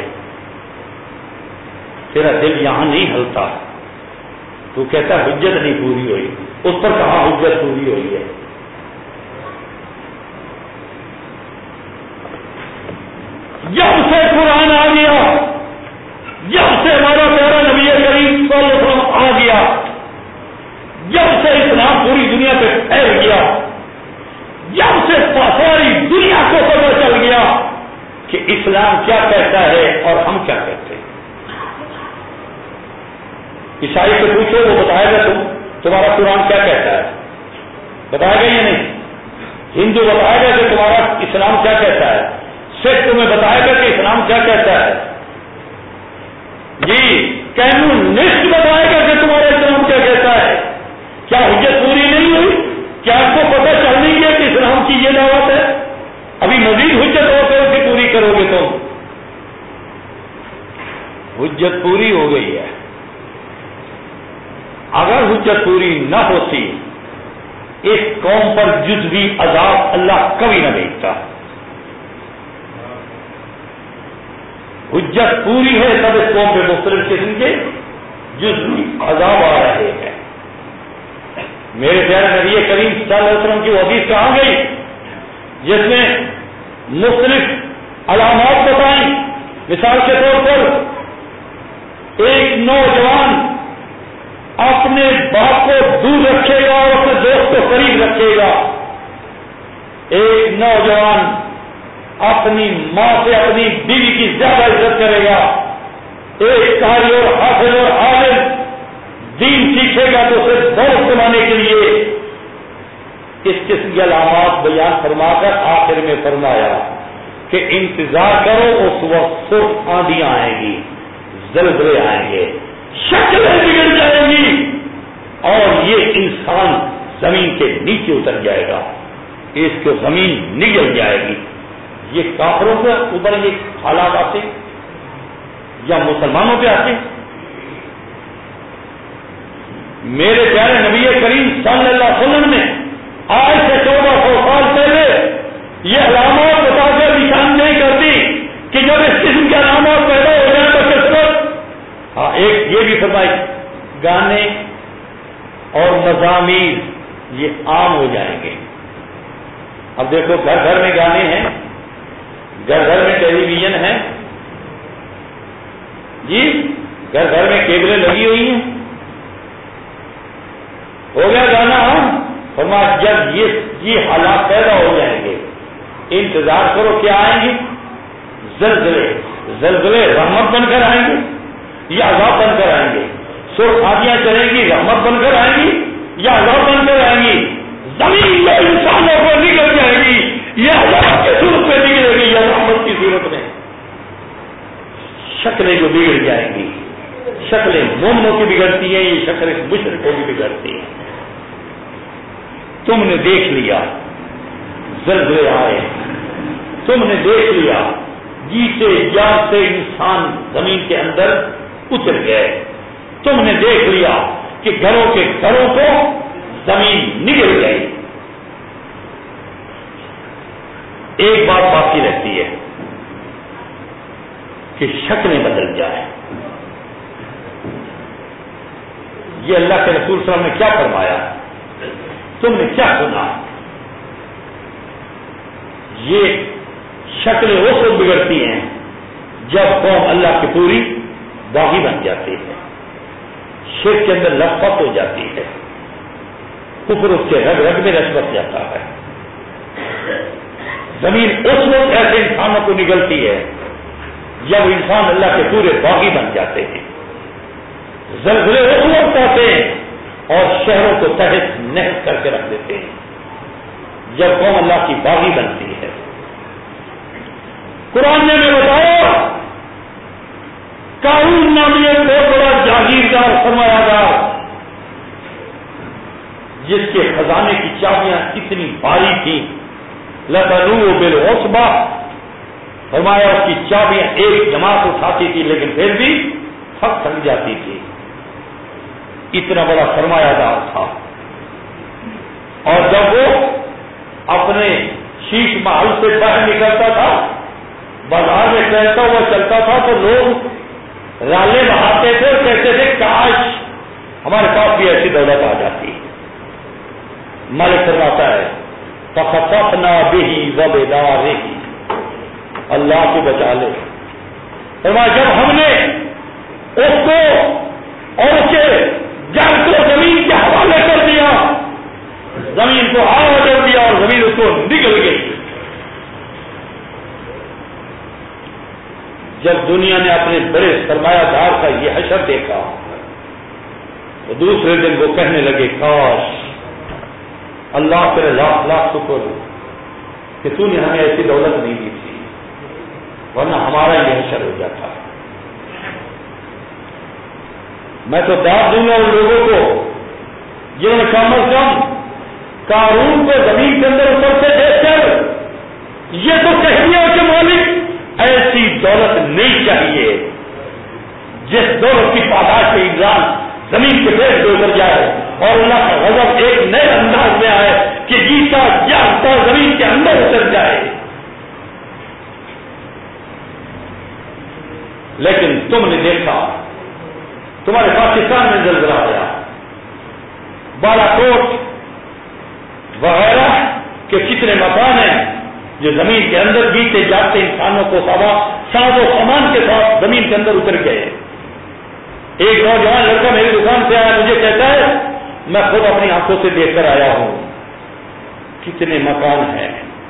تیرا دل یہاں نہیں ہلتا، تو کہتا حجت نہیں پوری ہوئی، اس پر کہاں حجت پوری ہوئی ہے؟ جب سے قرآن آ گیا، جب سے ہمارا پیارا نبی کریم صلی اللہ علیہ وسلم آ گیا، جب سے اسلام پوری دنیا پہ پھیل گیا، جب سے ساری دنیا کو پتہ چل گیا کہ اسلام کیا کہتا ہے اور ہم کیا کہتے ہیں. عیسائی سے پوچھو وہ بتائے گا تمہارا قرآن کیا کہتا ہے, بتائے گا یا نہیں. ہندو بتائے گا کہ تمہارا اسلام کیا کہتا ہے. سکھ تمہیں بتائے گا کہ اسلام کیا کہتا ہے. جی کمیونسٹ بتائے گا کہ تمہارا اسلام کیا کہتا ہے. کیا حجت پوری نہیں ہوئی؟ کیا آپ کو پتہ چل نہیں گیا کہ اسلام کی یہ دعوت ہے؟ ابھی مزید حجت ہو کر اسے پوری کرو گے تم. حجت پوری ہو گئی ہے. اگر حجت پوری نہ ہوتی اس قوم پر جزوی عذاب اللہ کبھی نہ بھیجتا. حجت پوری ہے تب اس قوم پہ مختلف قسم کے جزوی عذاب آ رہے ہیں. میرے پیارے نبی کریم صلی اللہ علیہ وسلم کی وہ حدیث کہاں گئی جس میں مختلف علامات بتائیں. مثال کے طور پر ایک نوجوان اپنے باپ کو دور رکھے گا اور اپنے دوست کو قریب رکھے گا. ایک نوجوان اپنی ماں سے اپنی بیوی کی زیادہ عزت کرے گا. ایک قاری اور حافظ اور عالم دین سیکھے گا تو اسے دوست بنانے کے لیے اس قسم کی علامات بیان فرما کر آخر میں فرمایا کہ انتظار کرو اس وقت صرف آندیاں آئیں گی, زلزلے آئیں گے, شکلیں بگڑ جائیں گی اور یہ انسان زمین کے نیچے اتر جائے گا, اس کو زمین نگل جائے گی. یہ کافروں کے اوپر یہ حالات آتے یا مسلمانوں پہ آتے؟ میرے پیارے نبی کریم صلی اللہ علیہ وسلم نے آج سے 1400 سال پہلے یہ علامات بتا کر نشان نہیں کرتی کہ جب اس قسم کے علامات پیدا ہو جائیں تو کس وقت. ہاں ایک یہ بھی فرمائی گانے اور مضامین یہ عام ہو جائیں گے. اب دیکھو گھر گھر میں گانے ہیں, گھر گھر میں ٹیلی ویژن ہے, جی گھر گھر میں کیبلیں لگی ہوئی ہیں, ہو گیا گانا. ہم فرمایا جب یہ حالات پیدا ہو جائیں گے انتظار کرو کیا آئیں گے؟ زلزلے. زلزلے رحمت بن کر آئیں گے یا عذاب بن کر آئیں گے؟ سرخ آندیاں چلیں گی رحمت بن کر آئیں گی یا عذاب بن کر آئیں گی؟ زمین میں انسانوں کو نکل جائے گی یا عذاب کی صورت میں نکلے گی یا رحمت کی صورت میں. شکلیں جو بگڑ جائیں گی, شکلیں مومنوں کی بگڑتی ہیں, یہ شکلیں مشرکوں کی بگڑتی ہیں. تم نے دیکھ لیا زلزلے آئے, تم نے دیکھ لیا جیتے جاگتے انسان زمین کے اندر اتر گئے, تم نے دیکھ لیا کہ گھروں کے گھروں کو زمین نگل گئی. ایک بات باقی رہتی ہے کہ شکلیں بدل جائیں. یہ اللہ کے رسول صلی اللہ علیہ وسلم نے کیا فرمایا, تم نے کیا سنا؟ یہ شکلیں وہ سب بگڑتی ہیں جب قوم اللہ کی پوری باغی بن جاتی ہے, شرک کے اندر لطفت ہو جاتی ہے, کفر اس کے رگ رگ میں رچ جاتا ہے. زمین اس وقت ایسے انسانوں کو نگلتی ہے جب انسان اللہ کے پورے باغی بن جاتے ہیں. زلزلے اس وقت آتے ہیں اور شہروں کو تحت نحس کر کے رکھ دیتے ہیں جب قوم اللہ کی باغی بنتی ہے. قرآن نے بتایا قارون نامی ایک بہت بڑا جاگیردار سرمایہ دار جس کے خزانے کی چابیاں اتنی بھاری تھیں, لتنوء بالعصبہ, فرمایا اس کی چابیاں ایک جماعت اٹھاتی تھی لیکن پھر بھی تھک جاتی تھی. اتنا بڑا سرمایہ دار تھا. اور جب وہ اپنے شیش محل سے باہر نکلتا تھا, بازار میں ٹہلتا ہوا چلتا تھا تو لوگ رالے بہاتے تھے اور کہتے تھے کاش ہمارے پاس بھی ایسی دولت آ جاتی. مالک فرماتا ہے فخسفنا به وبداره, اللہ کو بچا لے. فرمایا جب ہم نے اس کو اور اس کے جل کو زمین کے حوالے کر دیا, زمین کو ہوا کر دیا اور زمین اس کو نگل گئی. جب دنیا نے اپنے بڑے سرمایہ دار کا یہ حشر دیکھا تو دوسرے دن وہ کہنے لگے کاش اللہ تیرے لاکھ لاکھ شکر کہ تو نے ہمیں ایسی دولت نہیں دی تھی ورنہ ہمارا یہ حشر ہو جاتا. میں تو داد دوں گا ان لوگوں کو جنہوں نے کم از کم قارون کو زمین کے اندر اوپر سے دیکھ کر یہ تو کہہ دیا کہ مالک ایسی دولت نہیں چاہیے جس دولت کی پاداش کے انسان زمین کے پیٹ پہ اتر جائے اور اللہ کا غضب ایک نئے انداز میں آئے کہ جیتا جاگتا زمین کے اندر اتر جائے. لیکن تم نے دیکھا تمہارے پاکستان میں زلزلہ آیا, بالا کوٹ وغیرہ کے کتنے مکان ہیں جو زمین کے اندر جیتے جاگتے انسانوں کو ساز و سامان کے ساتھ زمین کے اندر اتر گئے. ایک نوجوان لڑکا میری دکان سے آیا, مجھے کہتا ہے میں خود اپنی آنکھوں سے دیکھ کر آیا ہوں کتنے مکان ہیں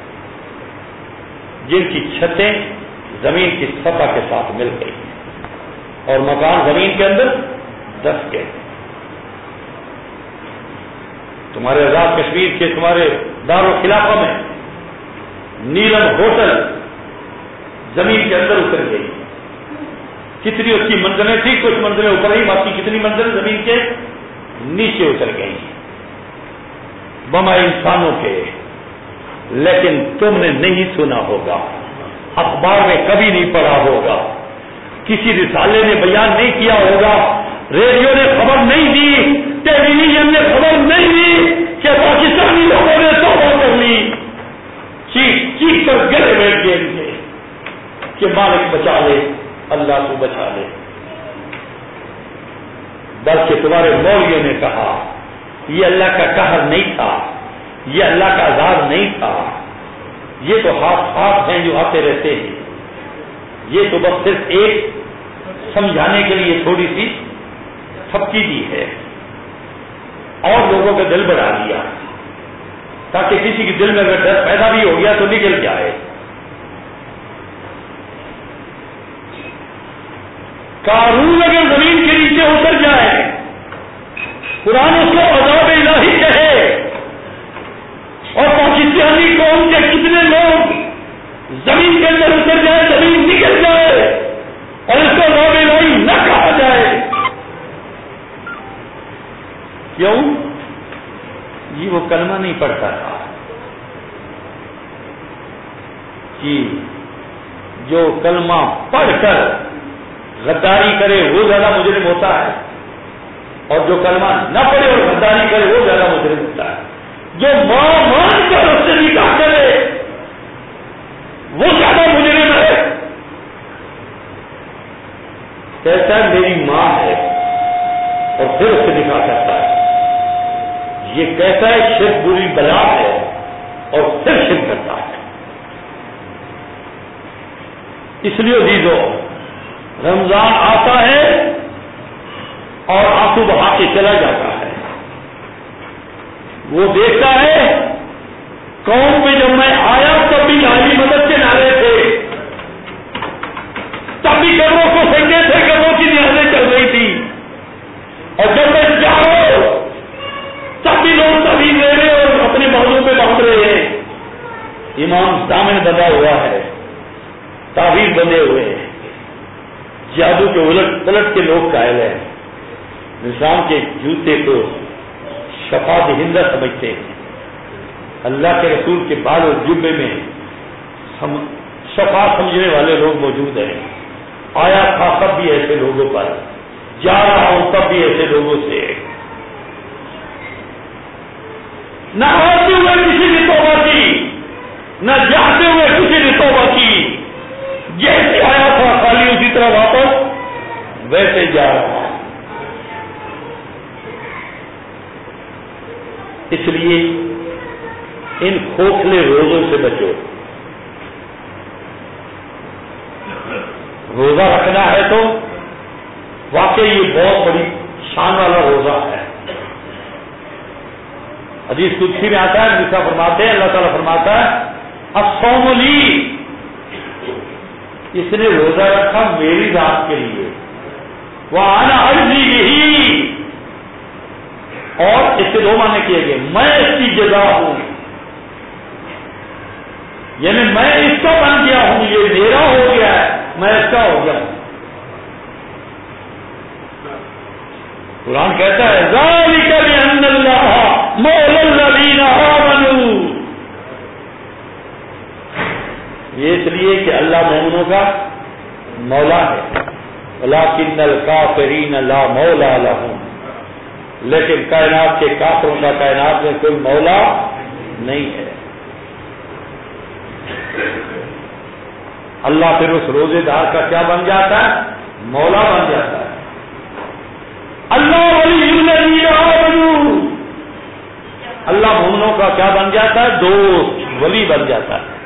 جن کی چھتیں زمین کی سطح کے ساتھ مل گئی اور مکان زمین کے اندر دس گئے. تمہارے آزاد کشمیر کے تمہارے دارالخلافہ میں نیلم ہوٹل زمین کے اندر اتر گئی. کتنی اس کی منزلیں تھی, کچھ منزلیں اوپر ہی, باقی کتنی منزلیں زمین کے نیچے اتر گئی بما انسانوں کے. لیکن تم نے نہیں سنا ہوگا, اخبار میں کبھی نہیں پڑھا ہوگا, کسی رسالے نے بیان نہیں کیا ہوگا, ریڈیو نے خبر نہیں دی, ٹیلی ویژن نے خبر نہیں دی کہ پاکستانی لوگوں نے توبہ کر لی, چیخ چیخ کر گلے بیٹھ گئے کہ مالک بچا لے, اللہ کو بچا لے. بلکہ تمہارے مولویوں نے کہا یہ اللہ کا قہر نہیں تھا, یہ اللہ کا عذاب نہیں تھا, یہ تو ہاتھ ہیں جو آتے رہتے ہیں, یہ تو بس صرف ایک سمجھانے کے لیے تھوڑی سی تھپکی دی ہے اور لوگوں کا دل بڑھا دیا تاکہ کسی کے دل میں اگر ڈر پیدا بھی ہو گیا تو نکل جائے. قارون اگر زمین کے نیچے اتر جائے, قرآن اس کو عذاب الہی کہے, اور پاکستانی قوم کے کتنے لوگ زمین کے اندر اتر جائے, زمین نکل جائے اور اس کو عذاب الہی نہ کہا جائے. کیوں؟ یہ وہ کلمہ نہیں پڑھتا تھا کہ جو کلمہ پڑھ کر غداری کرے وہ زیادہ مجرم ہوتا ہے, اور جو کلمہ نہ پڑھے اور غداری کرے وہ زیادہ مجرم ہوتا ہے. جو ماں مان کر اس سے نکاح کرے وہ زیادہ مجرم ہے. کہتا ہے میری ماں ہے اور پھر اس سے نکاح کرتا ہے, یہ کہتا ہے شرک بری بلا ہے اور پھر شرک کرتا ہے. اس لیے عزیزو رمضان آتا ہے اور آنسو بہا کے چلا جاتا ہے. وہ دیکھتا ہے قوم پہ جب میں آیا تب بھی لالی مدد کے نعرے تھے, تب بھی قبروں کو سجدے تھے, قبروں کی نمازیں چل رہی تھی, اور جب میں جا رہا ہوں تب بھی لوگ تعبیر لے رہے اور اپنے بازو پہ باندھ رہے ہیں. امام دامن بندھا ہوا ہے, تعبیر بندھے ہوئے ہیں, جادو کے الٹ پلٹ کے لوگ قائل ہیں, نظام کے جوتے کو شفاعت ہندہ سمجھتے ہیں. اللہ کے رسول کے بال اور جبے میں شفاعت سمجھنے والے لوگ موجود ہیں. آیا تھا تب بھی ایسے لوگوں پر, جا رہا ہوں تب بھی ایسے لوگوں سے. نہ آتے ہوئے کسی نے توبہ کی, نہ جاتے ہوئے کسی نے توبہ کی. جیسے آیا تھا خالی اسی طرح واپس ویسے جا رہا ہے. اس لیے ان کھوکھلے روزوں سے بچو. روزہ رکھنا ہے تو واقعی یہ بہت بڑی شان والا روزہ ہے. حدیث قدسی میں آتا ہے, جیسا فرماتے ہیں اللہ تعالیٰ فرماتا ہے الصوم لی اس نے روزہ رکھا میری ذات کے لیے، وَأَنَا أَجْزِي بِهِ، اور اس کے دو معنی کیے گئے، میں اس کی جزا ہوں، یعنی میں اس کا بن گیا ہوں، یہ میرا ہو گیا ہے، میں اس کا ہو گیا ہوں۔ قرآن کہتا ہے ذَلِكَ بِأَنَّ اللَّهَ مَوْلَى الَّذِينَ آمَنُوا، یہ اس لیے کہ اللہ مومنوں کا مولا ہے، وَلَٰكِنَّ الْكَافِرِينَ لَا مَوْلَىٰ لَهُمْ، لیکن کائنات کے کافروں کا کائنات میں کوئی مولا نہیں ہے۔ اللہ پھر اس روزے دار کا کیا بن جاتا ہے؟ مولا بن جاتا ہے۔ اللہ ولی الذین آمنوا، اللہ مومنوں کا کیا بن جاتا ہے؟ دوست، ولی بن جاتا ہے۔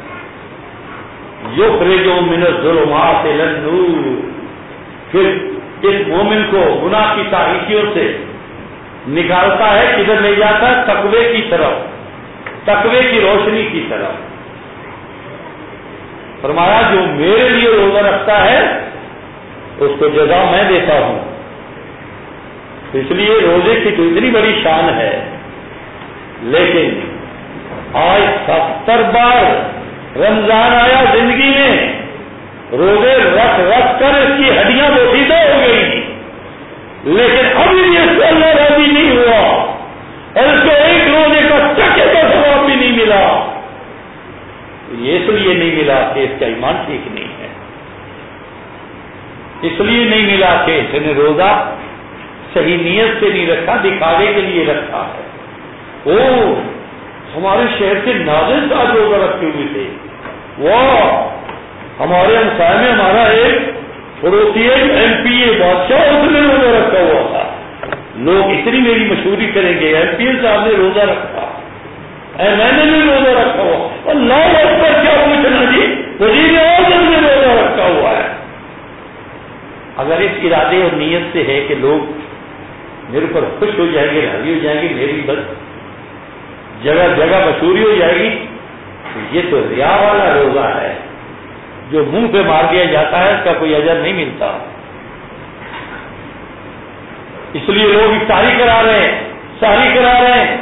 یخرجهم من الظلمات الی النور، پھر اس مومن کو گناہ کی تاریکیوں سے نکالتا ہے، کدھر لے جاتا ہے؟ تقوی کی طرف، تقوی کی روشنی کی طرف۔ فرمایا جو میرے لیے روزہ رکھتا ہے اس کو جزا میں دیتا ہوں۔ اس لیے روزے کی تو اتنی بڑی شان ہے، لیکن آج 70 بار رمضان آیا زندگی میں، روزے رکھ رکھ کر اس کی ہڈیاں بوسیدہ ہو گئی، لیکن ابھی بھی اس کو اللہ راضی نہیں ہوا، اور اس کو ایک روزے کا چکے کا ثواب بھی نہیں ملا۔ یہ اس لیے نہیں ملا کہ اس کا ایمان ٹھیک نہیں ہے، اس لیے نہیں ملا کہ اس نے روزہ صحیح نیت سے نہیں رکھا، دکھاوے کے لیے رکھا ہے۔ او ہمارے شہر سے ناظر صاحب روزہ رکھے ہوئے تھے، وہ ہمارے ہمسائے میں ہمارا ایک پڑوسی ایم پی اے بادشاہ، اس نے روزہ رکھا ہوا تھا، لوگ اتنی میری مشہوری کریں گے ایم پی اے صاحب نے روزہ رکھا، میں نے بھی روزہ رکھا ہوا، اللہ اکبر کیا پوچھنا جی، وزیر اعظم نے روزہ رکھا ہوا ہے۔ اگر اس ارادے اور نیت سے ہے کہ لوگ میرے پر خوش ہو جائیں گے، راضی ہو جائیں گے، میری بس جگہ جگہ مشہوری ہو جائے گی، تو یہ تو ریا والا روزہ ہے جو منہ پہ مار دیا جاتا ہے، اس کا کوئی اجر نہیں ملتا۔ اس لیے لوگ افطاری کرا رہے ہیں، سحری کرا رہے ہیں،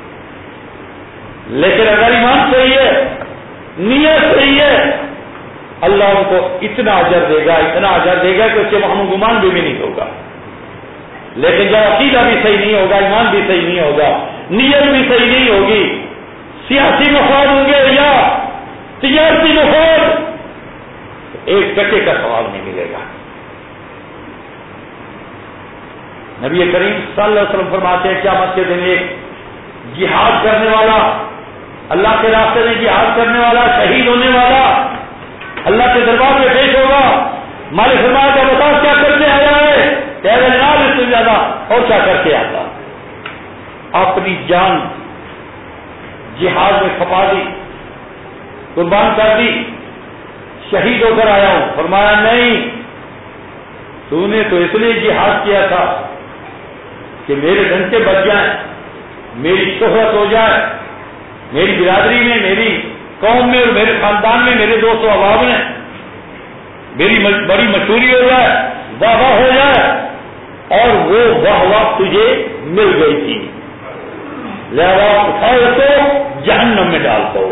لیکن اگر ایمان صحیح ہے، نیت صحیح ہے، اللہ ان کو اتنا اجر دے گا، اتنا اجر دے گا کہ اس کے وہم گمان بھی نہیں ہوگا۔ لیکن جب عقیدہ بھی صحیح نہیں ہوگا، ایمان بھی صحیح نہیں ہوگا، نیت بھی صحیح نہیں ہوگی، سیاسی مفاد ہوں گے یا تجارتی مفاد، ایک ٹکے کا ثواب نہیں ملے گا۔ نبی کریم صلی اللہ علیہ وسلم فرماتے ہیں قیامت کے دن ایک جہاد کرنے والا، اللہ کے راستے میں جہاد کرنے والا، شہید ہونے والا اللہ کے دربار میں پیش ہوگا۔ مالک فرمایا کہ بتا کیا کرنے آیا ہے؟ کہہ رہے جناب اس سے زیادہ اور کیا کر کے آتا، اپنی جان جہاد میں کھپا دی، قربان کر دی، شہید ہو کر آیا ہوں۔ فرمایا نہیں، تو نے تو اس لیے جہاد کیا تھا کہ میرے ڈنڈے بچ جائیں، میری شہرت ہو جائے، میری برادری میں، میری قوم میں اور میرے خاندان میں، میرے دوست و احباب میں میری بڑی مشہوری ہو جائے، واہ واہ ہو جائے، اور وہ واہ واہ تجھے مل گئی تھی، لہذا اٹھاؤ تو جہنم میں ڈال دو۔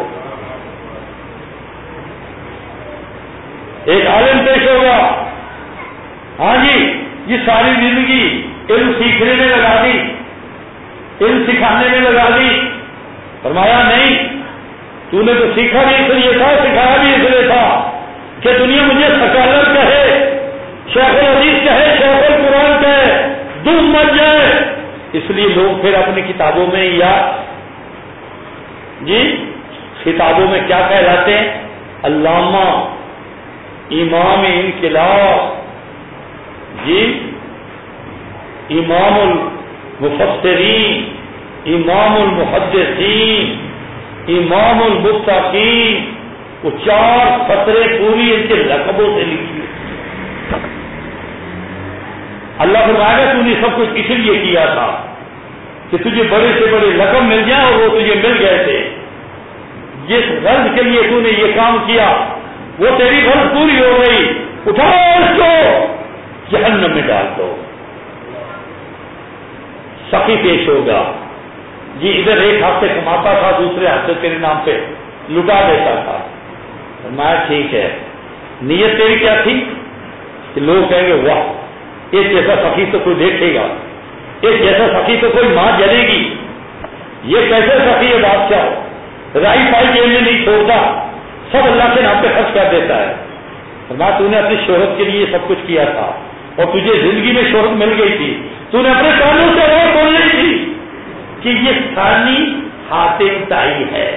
ایک عالم پیش ہوگا، ہاں جی یہ ساری زندگی علم سیکھنے میں لگا دی، علم سکھانے میں لگا دی۔ فرمایا نہیں، تو نے تو سیکھا بھی اس لیے تھا، سکھایا بھی اس لیے تھا کہ دنیا مجھے سکالر کہے، شیخ الحدیث کہے، شیخ القرآن کہے، دم مچ جائے۔ اس لیے لوگ پھر اپنی کتابوں میں یا جی کتابوں میں کیا کہلاتے ہیں؟ علامہ، امام انقلاب، جی امام المفسرین، امام المحدثین، امام المتقین، وہ 4 فقرے پوری ان کے لقبوں سے لکھی۔ اللہ فرمائے گا تو نے سب کچھ اس لیے کیا تھا کہ تجھے بڑے سے بڑے لقب مل جائیں، اور وہ تجھے مل گئے تھے۔ جس غرض کے لیے تو نے یہ کام کیا وہ تیری غرض پوری ہو گئی، اٹھاؤ اس کو جہنم میں ڈال دو۔ سخی پیش ہوگا، جی ادھر ایک ہاتھ سے کماتا تھا، دوسرے ہاتھ سے تیرے نام پہ لٹا دیتا تھا۔ فرمایا ٹھیک ہے، نیت تیری کیا تھی کہ لوگ کہیں گے واہ ایک جیسا سخی تو کوئی دیکھے گا، ایک جیسا سخی تو کوئی ماں جلے گی، یہ کیسے سخی ہے بادشاہ، رائی پائی جیل میں نہیں چھوڑتا، سب اللہ کے نام پہ خرچ کر دیتا ہے۔ فرمایا تو نے اپنی شہرت کے لیے سب کچھ کیا تھا اور تجھے زندگی میں شہرت مل گئی تھی، تو نے اپنے کانوں سے آواز بول رہی تھی کہ یہ ثانی حاتم تائی ہے،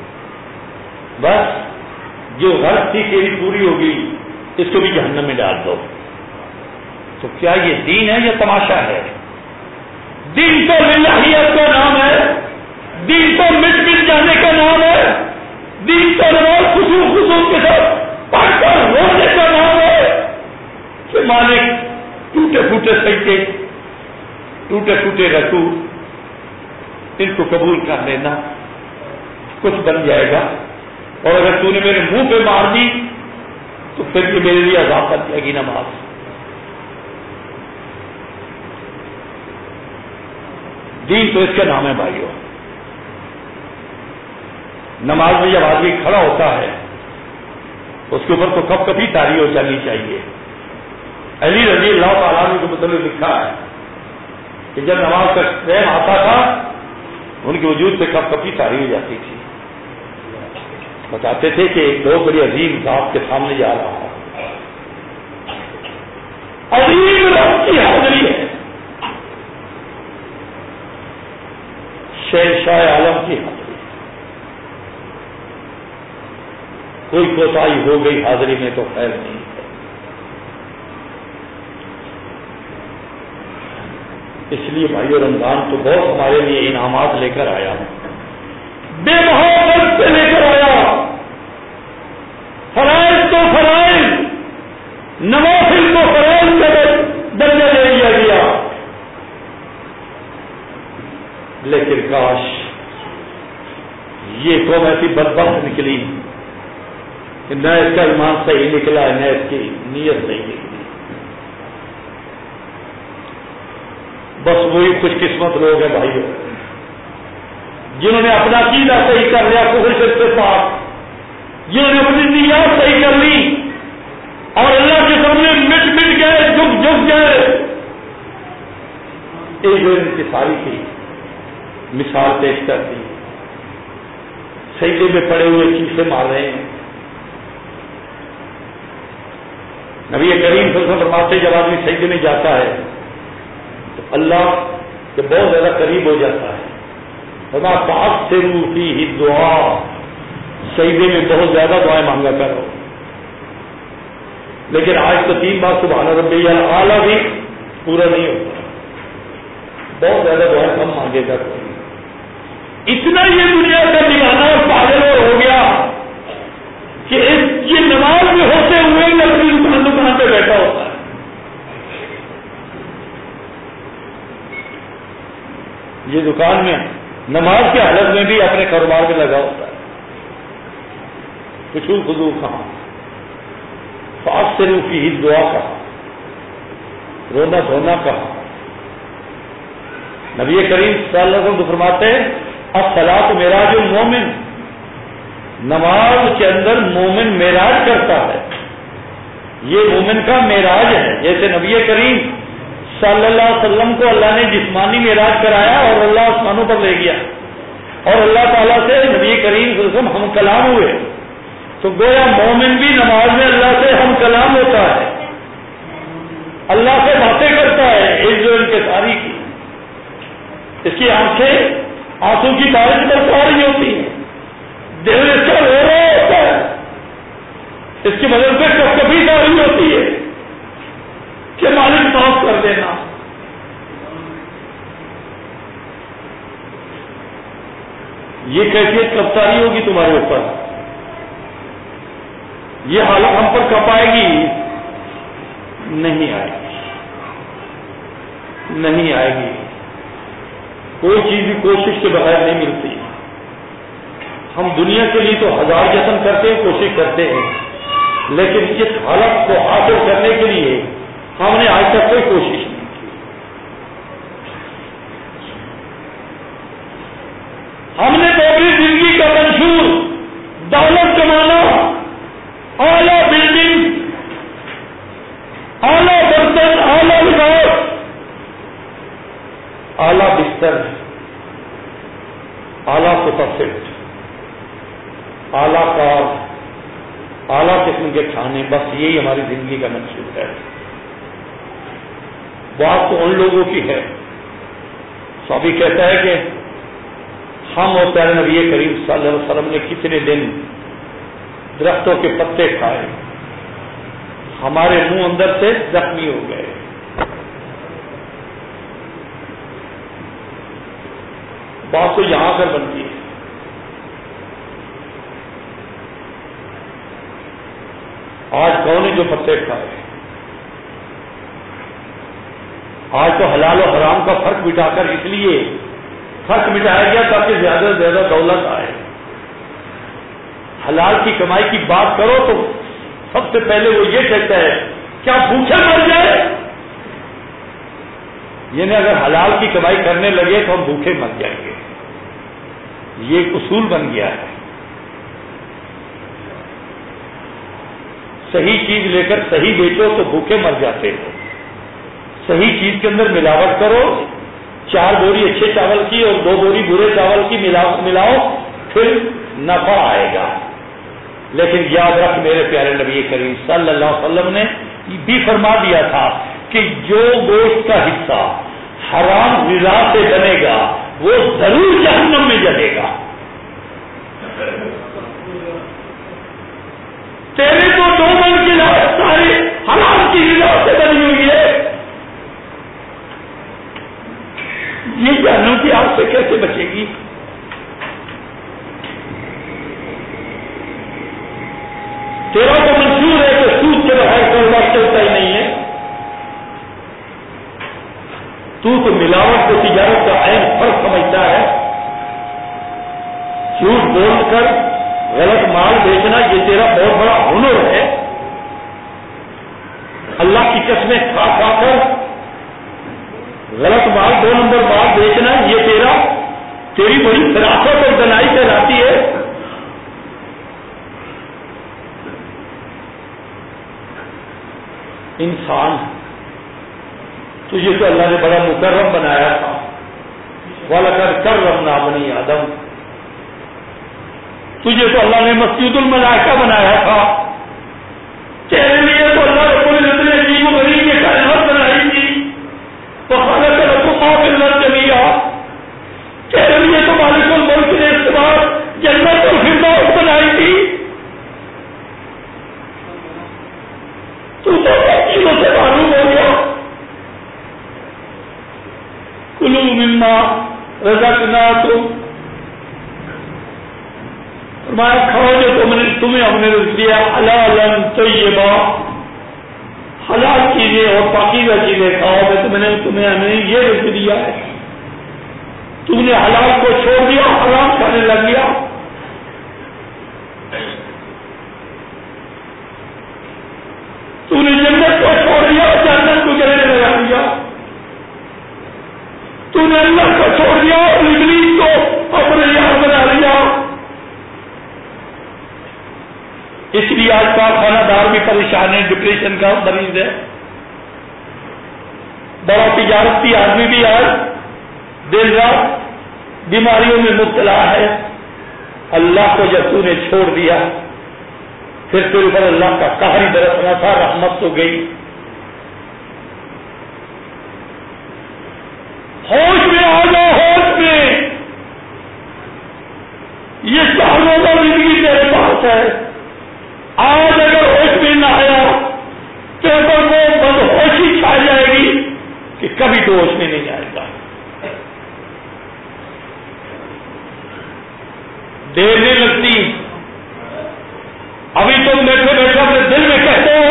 بس جو غرض تھی تیری پوری ہوگی، اس کو بھی جہنم میں ڈال دو۔ تو کیا یہ دین ہے یا تماشا ہے؟ دین تو للہیت کا نام ہے، دین تو مٹ جانے کا نام ہے، دین تو نماز خصوص کے ساتھ پڑھ کر رونے کا نام ہے کہ مالک ٹوٹے پھوٹے سجدے، ٹوٹے پھوٹے رکوع، ان کو قبول کر لینا، کچھ بن جائے گا، اور اگر تو نے میرے منہ پہ مار دی تو پھر یہ میرے لیے عذاب بن جائے گی نماز۔ دین تو اس کا نام ہے بھائیو۔ نماز میں جب آدمی کھڑا ہوتا ہے اس کے اوپر تو کب کبھی تاری ہو جانی چاہیے۔ علی رضی اللہ تعالیٰ عنہ کے متعلق لکھا ہے کہ جب نماز کا ٹائم آتا تھا ان کے وجود پہ کب کبھی تاری ہو جاتی تھی۔ بتاتے تھے کہ ایک بہت بڑی عظیم ذات کے سامنے جا رہا ہے، عظیم رب کی حاضری ہے، شہنشاہ عالم کی حاضری، کوئی کوتاہی ہو گئی حاضری میں تو خیر نہیں ہے۔ اس لیے بھائیو رمضان تو بہت ہمارے لیے انعامات لے کر آیا، بے محبت سے لے کر آیا، فرائض تو فرائض، نوافل کو فرائض کا درجہ دے دیا گیا، لیکن کاش یہ قوم ایسی بدبخت نکلی کہ نہ اس کا ایمان صحیح نکلا، نہ اس کی نیت صحیح نکلی۔ بس وہی خوش قسمت لوگ ہیں بھائیو جنہوں نے اپنا عقیدہ صحیح کر لیا، کفر شرک سے پاک، جنہوں نے اپنی نیت صحیح کر لی اور اللہ کے سامنے مٹ گئے، جھک گئے۔ ایک جو انتصاری کی مثال پیش کر دی، سجدے میں پڑے ہوئے چیخے مار رہے ہیں۔ نبی کریم صلی اللہ علیہ وسلم فرماتے جب آدمی سجدے میں جاتا ہے تو اللہ کے بہت زیادہ قریب ہو جاتا ہے۔ فَأَكْثِرُوا فِيهِ الدُّعَاءَ، سجدے میں بہت زیادہ دعائیں مانگا کرو۔ لیکن آج تو 3 بار سبحان ربی الاعلیٰ بھی پورا نہیں ہوتا، بہت زیادہ دعائیں کم مانگے کرو۔ اتنا یہ دنیا کا دیوانہ اور پاگل ہو گیا کہ یہ نماز میں ہوتے ہوئے بھی اپنی دکان پہ بیٹھا ہوتا ہے۔ یہ دکان میں نماز کے حالت میں بھی اپنے کاروبار میں لگا ہوتا ہے۔ کچھ خضوع کہاں، فَأَكْثِرُوا فِيهِ الدُّعَاءَ کہاں، رونا دھونا کہاں۔ نبی کریم صلی اللہ علیہ وسلم فرماتے ہیں الصلاۃ معراج المومن، نماز کے اندر مومن معراج کرتا ہے، یہ مومن کا معراج ہے۔ جیسے نبی کریم صلی اللہ علیہ وسلم کو اللہ نے جسمانی معراج کرایا اور اللہ آسمانوں پر لے گیا اور اللہ تعالیٰ سے نبی کریم صلی اللہ علیہ وسلم ہم کلام ہوئے، تو گویا مومن بھی نماز میں اللہ سے ہم کلام ہوتا ہے، اللہ سے باتیں کرتا ہے، ایک جو انکساری کی، اس کی آنکھیں آنسو کی بارش برسا رہی ہوتی ہے، دل اس کا رو رہا ہوتا ہے، اس کی مدد سے کبھی جاری ہوتی ہے کہ مالک معاف کر دینا۔ یہ کیفیت کب تاری ہوگی تمہارے اوپر؟ یہ حالت ہم پر کب آئے گی؟ نہیں آئے گی، نہیں آئے گی۔ کوئی چیز بھی کوشش کے بغیر نہیں ملتی۔ ہم دنیا کے لیے تو ہزار جتن کرتے ہیں، کوشش کرتے ہیں، لیکن اس حالت کو حاصل کرنے کے لیے ہم نے آج تک کوئی کوشش نہیں کی. ہم نے تو اپنی زندگی کا منشور دولت کمانا، اعلیٰ بلڈنگ، اعلیٰ برتن، اعلیٰ لباس، اعلیٰ بستر، اعلیٰ صوفہ سیٹ، اعلیٰ کار، اعلیٰ قسم کے کھانے، بس یہی ہماری زندگی کا منشور ہے. بات تو ان لوگوں کی ہے. صحابی کہتا ہے کہ ہم اور پیارے نبی کریم صلی اللہ علیہ وسلم نے کتنے دن درختوں کے پتے کھائے، ہمارے منہ اندر سے زخمی ہو گئے. بات تو یہاں کر بنتی ہے. آج کون نے جو پتے کھائے؟ آج تو حلال و حرام کا فرق مٹا کر اس لیے فرق مٹایا گیا تاکہ زیادہ سے زیادہ دولت آئے. حلال کی کمائی کی بات کرو تو سب سے پہلے وہ یہ کہتا ہے کیا بھوکے مر جائے. یعنی اگر حلال کی کمائی کرنے لگے تو ہم بھوکے مر جائیں گے. یہ ایک اصول بن گیا ہے. صحیح چیز لے کر صحیح بیچو تو بھوکے مر جاتے ہو. صحیح چیز کے اندر ملاوٹ کرو، 4 بوری اچھے چاول کی اور 2 بوری برے چاول کی ملاؤ پھر نفع آئے گا. لیکن یاد رکھ میرے پیارے نبی کریم صلی اللہ علیہ وسلم نے بھی فرما دیا تھا کہ جو گوشت کا حصہ حرام غذا سے بنے گا وہ ضرور جہنم میں جلے گا. تیرے تو 2 من کی لاش ساری حرام کی غذا سے بنی ہوئی ہے. یہ جہنم کی آگ سے کیسے بچے گی؟ تیرا تو منشور ہے کہ سود کے بغیر کاروبار چلتا ہی نہیں ہے. تو ملاوٹ کو تجارت کا اہم فرق سمجھتا ہے. جھوٹ بول کر غلط مال بیچنا یہ تیرا بہت بڑا ہنر ہے. اللہ کی قسمیں کھا کھا کر غلط مال 2 نمبر مال بیچنا یہ تیری بڑی فراست اور دنائی کہلاتی ہے. انسان تجھے تو اللہ نے بڑا مکرم بنایا تھا. وَلَقَدْ كَرَّمْنَا بَنِي آدَمَ. تجھے تو اللہ نے مسجد الملائکہ بنایا تھا. تیرے لیے تو اللہ رب العزت نے عجیب و غریب یہ کائنات بنائی تھی. وَخَلَقَ لَكُم مَّا فِي الْأَرْضِ جَمِيعًا. تیرے لیے تو مالک الملک نے اس کے بعد جنت الفردوس بنائی تھی. تو چیزوں سے معلوم ہو گیا. کلوا مما رزقناکم. فرمایا کھاؤ جو تمہیں ہم نے رزق دیا حلالا طیبا. حلال چیزیں اور پاکیزہ چیزیں کھاؤ. تمہیں ہم نے یہ رزق دیا ہے. تم نے حلال کو چھوڑ دیا، حرام کھانے لگ گیا. تو نے جنت کو چھوڑ دیا، جنت کو گلے لگا دیا. تو نے اللہ کو چھوڑ دیا اور ابلیس کو اپنے یار بنا لیا. اس لیے آج کا کھانا دار بھی پریشان ہے، ڈپریشن کا مریض ہے. بڑا تجارتی آدمی بھی آج دن رات بیماریوں میں مبتلا ہے. اللہ کو جب تو نے چھوڑ دیا پھر تیرے اوپر اللہ کا قہر ہی برسنا تھا، رحمت تو گئی. ہوش میں آ جاؤ، ہوش میں. یہ سالوں کا زندگی تیرے پاس ہے. آج اگر ہوش میں نہ آیا تو وہ بدہوشی چھا جائے گی کہ کبھی تو ہوش میں نہیں آئے گا. دیر نہیں لگتی. ابھی تم بیٹھے بیٹھے اپنے دل میں کہتے ہو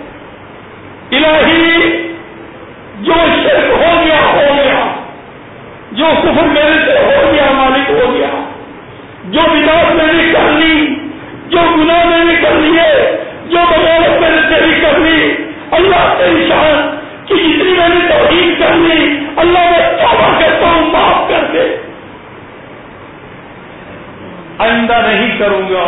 الہی جو شرک ہو گیا ہو گیا، جو کفر میرے سے ہو گیا مالک ہو گیا، جو بدعت میں نے کر لی، جو گناہ میں نے کر لیے، جو بغیر اللہ تیری شان کہ جتنی میں نے توحید کر لی اللہ میں توبہ کرتا ہوں معاف کر دے، آئندہ نہیں کروں گا.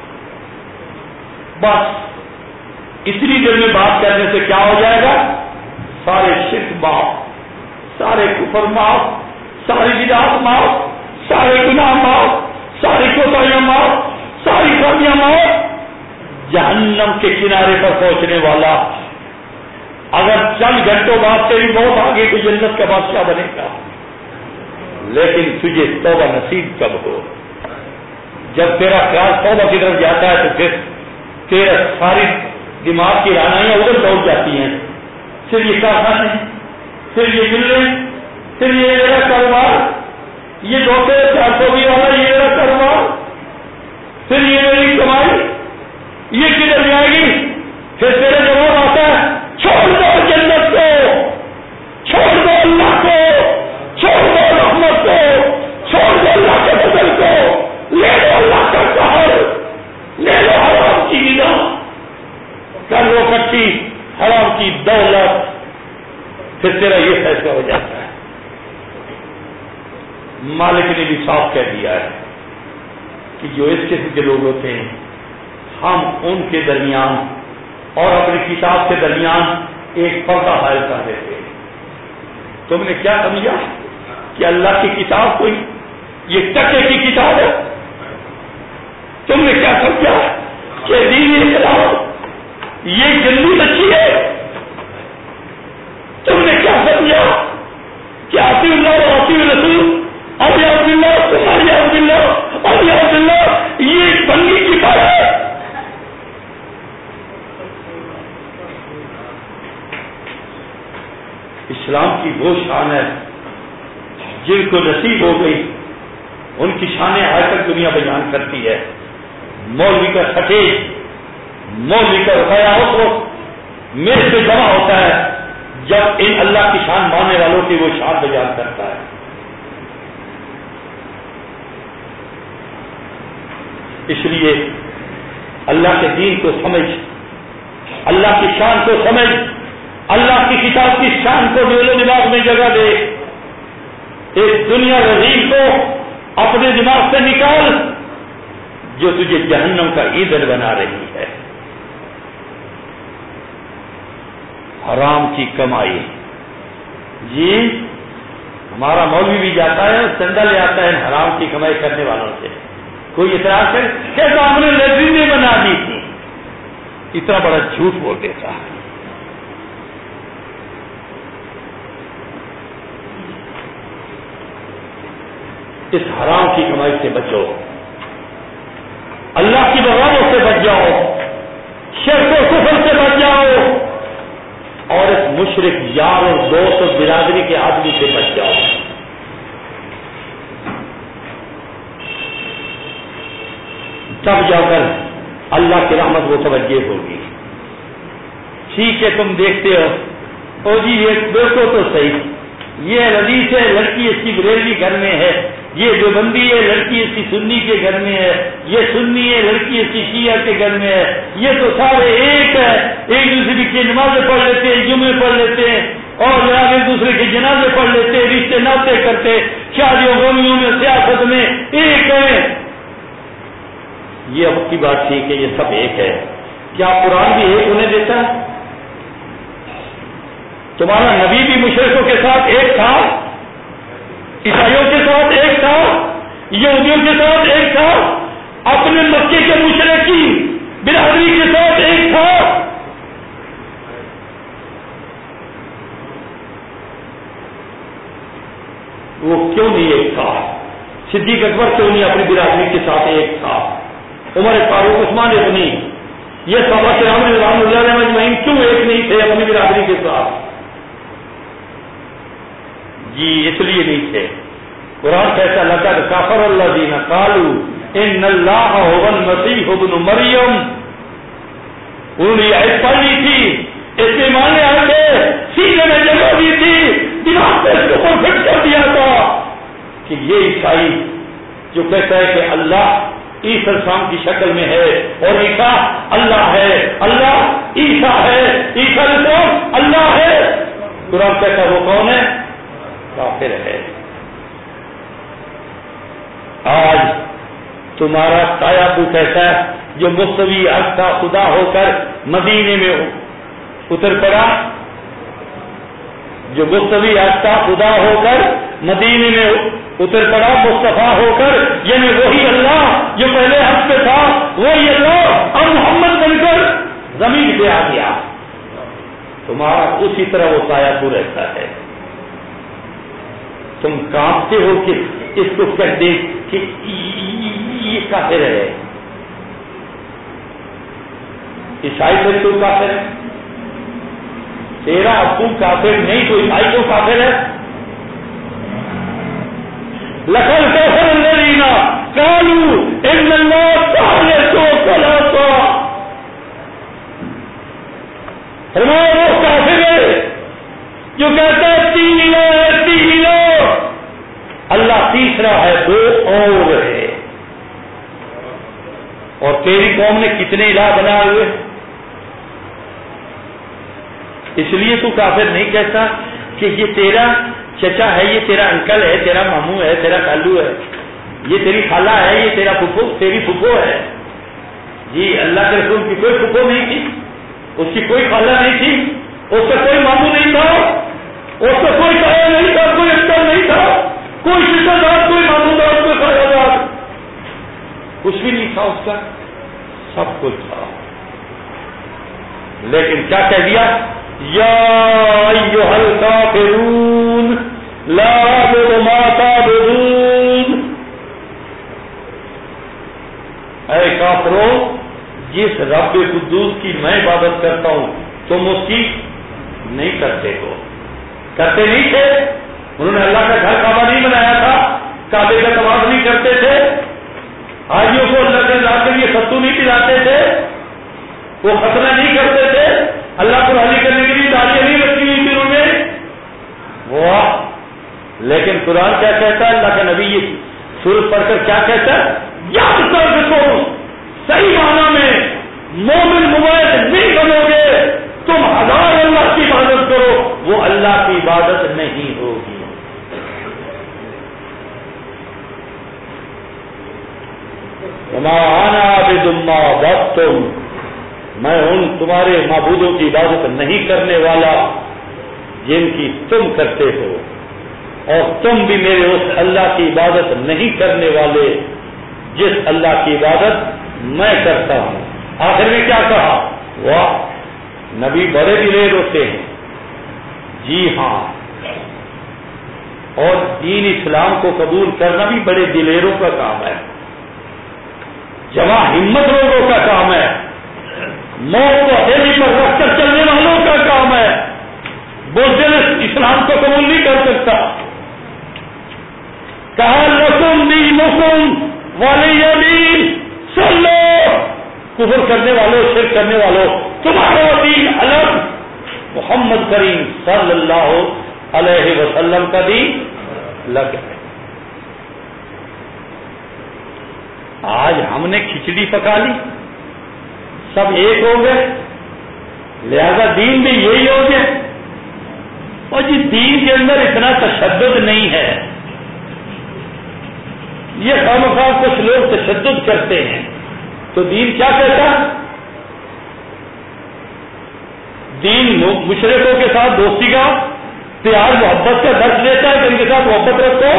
بس اتنی دیر میں بات کرنے سے کیا ہو جائے گا؟ سارے شرک معاف، سارے کفر معاف، ساری بدعات معاف، سارے گناہ معاف، ساری کوتاہیاں معاف، ساری خرابیاں معاف. جہنم کے کنارے پر پہنچنے والا اگر چند گھنٹوں بعد تیری موت آ گئی تو جنت کا بادشاہ بنے گا. لیکن تجھے توبہ نصیب کب ہو؟ جب تیرا خیال توبہ کی طرف جاتا ہے تو پھر تیرا ساری دماغ کی رانائیاں ادھر دوڑ جاتی ہیں. پھر یہ کارخانے، پھر یہ ملیں، پھر یہ میرا کاروبار، یہ 200-420 والا یہ میرا کاروبار، پھر یہ میری کمائی، یہ کدھر جائے گی؟ پھر تیرے جواب آتا ہے چھوڑ دو جنت کو، چھوڑ دو اللہ کو، چھوڑ دو رحمت کو، چھوڑ دو اللہ کے فضل کو، لے لو اللہ کا قہر، لے لو حرام کی غذا، کر لو کٹی حرام کی دولت. پھر تیرا یہ فیصلہ ہو جاتا ہے. مالک نے بھی صاف کہہ دیا ہے کہ جو اس قسم کے لوگ ہوتے ہیں ہم ان کے درمیان اور اپنی کتاب کے درمیان ایک پردہ حائل کر دیتے ہیں. تم نے کیا سمجھا کہ اللہ کی کتاب کوئی یہ ٹکے کی کتاب ہے؟ تم نے کیا سمجھا کہ دین اسلام یہ گندی بچی ہے؟ تم نے کیا سمجھا کہ آتی اللہ اور آتی رسول ابھی عبداللہ تمہاری عبداللہ ابھی عبداللہ یہ بنی کی بات ہے؟ اسلام کی وہ شان ہے جن کو نصیب ہو گئی ان کی شانیں آج تک دنیا بیان کرتی ہے. مولوی کا سٹیج، مولوی کا رخیا اس وقت میرے سے جمع ہوتا ہے جب ان اللہ کی شان ماننے والوں کی وہ شان بیان کرتا ہے. اس لیے اللہ کے دین کو سمجھ، اللہ کی شان کو سمجھ، اللہ کی کتاب کی شان کو دل و دماغ میں جگہ دے. ایک دنیا رضیم کو اپنے دماغ سے نکال جو تجھے جہنم کا ایندھن بنا رہی ہے. حرام کی کمائی، جی ہمارا مولوی بھی جاتا ہے چندہ لے آتا ہے حرام کی کمائی کرنے والوں سے. کوئی اعتراض کرے کہ تو ہم نے لیٹرینیں بنا دی تھی، اتنا بڑا جھوٹ بول دیتا ہے. اس حرام کی کمائی سے بچو، اللہ کی بغاوت سے بچ جاؤ، شرک و کفر سے بچ جاؤ، اور اس مشرک یار اور دوست اور برادری کے آدمی سے بچ جاؤ. تب جا کر اللہ کی رحمت وہ توجہ ہوگی. ٹھیک ہے تم دیکھتے ہو او جی یہ دیکھو تو صحیح، یہ حدیث ہے لڑکی اس کی بریلوی گھر میں ہے، یہ دیوبندی ہے لڑکی اس کی سنی کے گھر میں ہے، یہ سنی ہے لڑکی اس کی شیعہ کے گھر میں ہے، یہ تو سارے ایک ہے، ایک دوسرے کی نمازیں پڑھ لیتے ہیں، جمعے پڑھ لیتے ہیں اور ایک دوسرے کے جنازے پڑھ لیتے ہیں، رشتے ناطے کرتے، شادیوں غمیوں میں سیاست میں ایک ہے. یہ اب کی بات ٹھیک ہے، یہ سب ایک ہے. کیا قرآن بھی ایک انہیں دیتا ہے؟ تمہارا نبی بھی مشرکوں کے ساتھ ایک تھا، عیسائیوں کے ساتھ ایک تھا، یہودیوں کے ساتھ ایک تھا، اپنے مکے کے مشرکی برادری کے ساتھ ایک تھا. وہ کیوں نہیں ایک تھا؟ صدیق اکبر کیوں نہیں اپنی برادری کے ساتھ ایک تھا؟ عمر فاروق عثمان غنی یہ صحابہ کرام رضوان اللہ علیہم اجمعین کیوں ایک نہیں تھے اپنی برادری کے ساتھ؟ جی اس لیے نہیں تھے. قرآن کہتا لقد کفر الذین قالوا ان اللہ هو المسیح ابن مریم. انہوں نے یہ پڑھ لی تھی، اس کے معنی آئے تھے، سینے میں جگہ دی تھی، دماغ پہ اس کو فٹ کر دیا تھا کہ یہ عیسائی جو کہتا ہے کہ اللہ عیسی السلام کی شکل میں ہے اور عیسیٰ اللہ ہے، اللہ عیسیٰ ہے، عیسیٰ السلام اللہ ہے. قرآن کہتا ہے وہ کون ہے؟ کافر ہے. آج تمہارا سایہ تو کیسا ہے جو مستوی عرش کا خدا ہو کر مدینے میں اتر پڑا، جو مستوی عرش کا خدا ہو کر مدینے میں اتر پڑا مصطفیٰ ہو کر، یعنی وہی اللہ جو پہلے عرش پہ تھا وہی اللہ اور محمد بن کر زمین پہ آ گیا. تمہارا اسی طرح وہ سایہ تو رہتا ہے. تم کانپتے ہو کہ اس کو کہہ دے کہ یہ کافر ہے. عیسائی سے تو کافر ہے، تیرا ابو کافر نہیں تو عیسائی تو کافر ہے. لقد كفر الذين قالوا ان الله ثالث ثلاثة. فرمایا وہ کافر ہے جو کہتا ہے تین اللہ تیسرا ہے، دو اور ہے. اور تیری قوم نے کتنے الہ بنائے ہوئے؟ اس لیے تو کافر نہیں کہتا کہ یہ تیرا چچا ہے، یہ تیرا انکل ہے، تیرا ماموں ہے، تیرا کالو ہے، یہ تیری خالہ ہے، یہ تیرا پھپھو، تیری پھپھو ہے. جی اللہ کے رسول کی کوئی پھپھو نہیں تھی، اس کی کوئی خالہ نہیں تھی، اس کا کوئی ماموں نہیں تھا، اس کا کوئی خالہ نہیں تھا، کوئی انکل نہیں تھا، کوئی رشتہ دار، کوئی ماموں دار، کوئی خالہ دار، کچھ بھی نہیں تھا. اس کا سب کچھ تھا. لیکن کیا کہہ دیا؟ یا ایھا الکافرون لا اعبد ما تعبدون. اے کافروں، جس رب قدوس کی میں عبادت کرتا ہوں تم اس کی نہیں کرتے ہو. کرتے نہیں تھے، انہوں نے اللہ کا گھر کعبہ نہیں بنایا تھا، کعبے کا طواف نہیں کرتے تھے، حاجیوں کو اللہ کے لا کے لیے ستو نہیں پلاتے تھے، وہ ختنہ نہیں کرتے تھے، اللہ کو راضی کرنے کے لیے داڑیاں نہیں رکھی ہوئی تھی انہوں نے. وہ لیکن قرآن کیا کہتا ہے؟ اللہ کا نبی یہ سورت پڑھ کر کیا کہتا ہے؟ یاد کر سکو صحیح معنی میں مومن مبارک نہیں بنو گے، تم ہزار اللہ کی عبادت کرو، وہ اللہ کی عبادت نہیں ہوگی. وما انا عابد ما عبدتم، میں ان تمہارے معبودوں کی عبادت نہیں کرنے والا جن کی تم کرتے ہو، اور تم بھی میرے اس اللہ کی عبادت نہیں کرنے والے جس اللہ کی عبادت میں کرتا ہوں. آخر میں کیا کہا؟ واہ، نبی بڑے دلیر ہوتے ہیں. جی ہاں، اور دین اسلام کو قبول کرنا بھی بڑے دلیروں کا کام ہے، جمع ہمت لوگوں کا کام ہے، موت کو ہتھیلی پر رکھ کر چلنے والوں کا کام ہے. بزدل اسلام کو قبول نہیں کر سکتا. کہا لکم دینکم ولی دین، سن لو کفر کرنے والوں، شرک کرنے والوں، تمہارا دین الگ، محمد کریم صلی اللہ علیہ وسلم کا دین الگ ہے. آج ہم نے کھچڑی پکا لی، سب ایک ہو گئے، لہذا دین بھی یہی ہو گیا. اور جی دین کے اندر اتنا تشدد نہیں ہے، یہ خامخواہ کچھ لوگ تشدد کرتے ہیں. تو دین کیا کہتا؟ دین مشرکوں کے ساتھ دوستی کا، پیار محبت کا درس دیتا ہے کہ ان کے ساتھ محبت رکھو،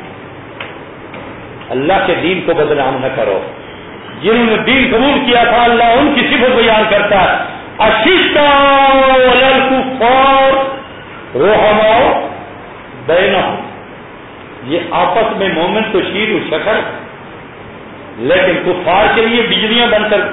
اللہ کے دین کو بدنام نہ کرو. جنہوں نے دین قبول کیا تھا اللہ ان کی صفت بیان کرتا ہے، اشداء علی الکفار رحماء بینہم. یہ آپس میں مومن تو شیر و شکر، لیکن کفار کے لیے بجلیاں بن کر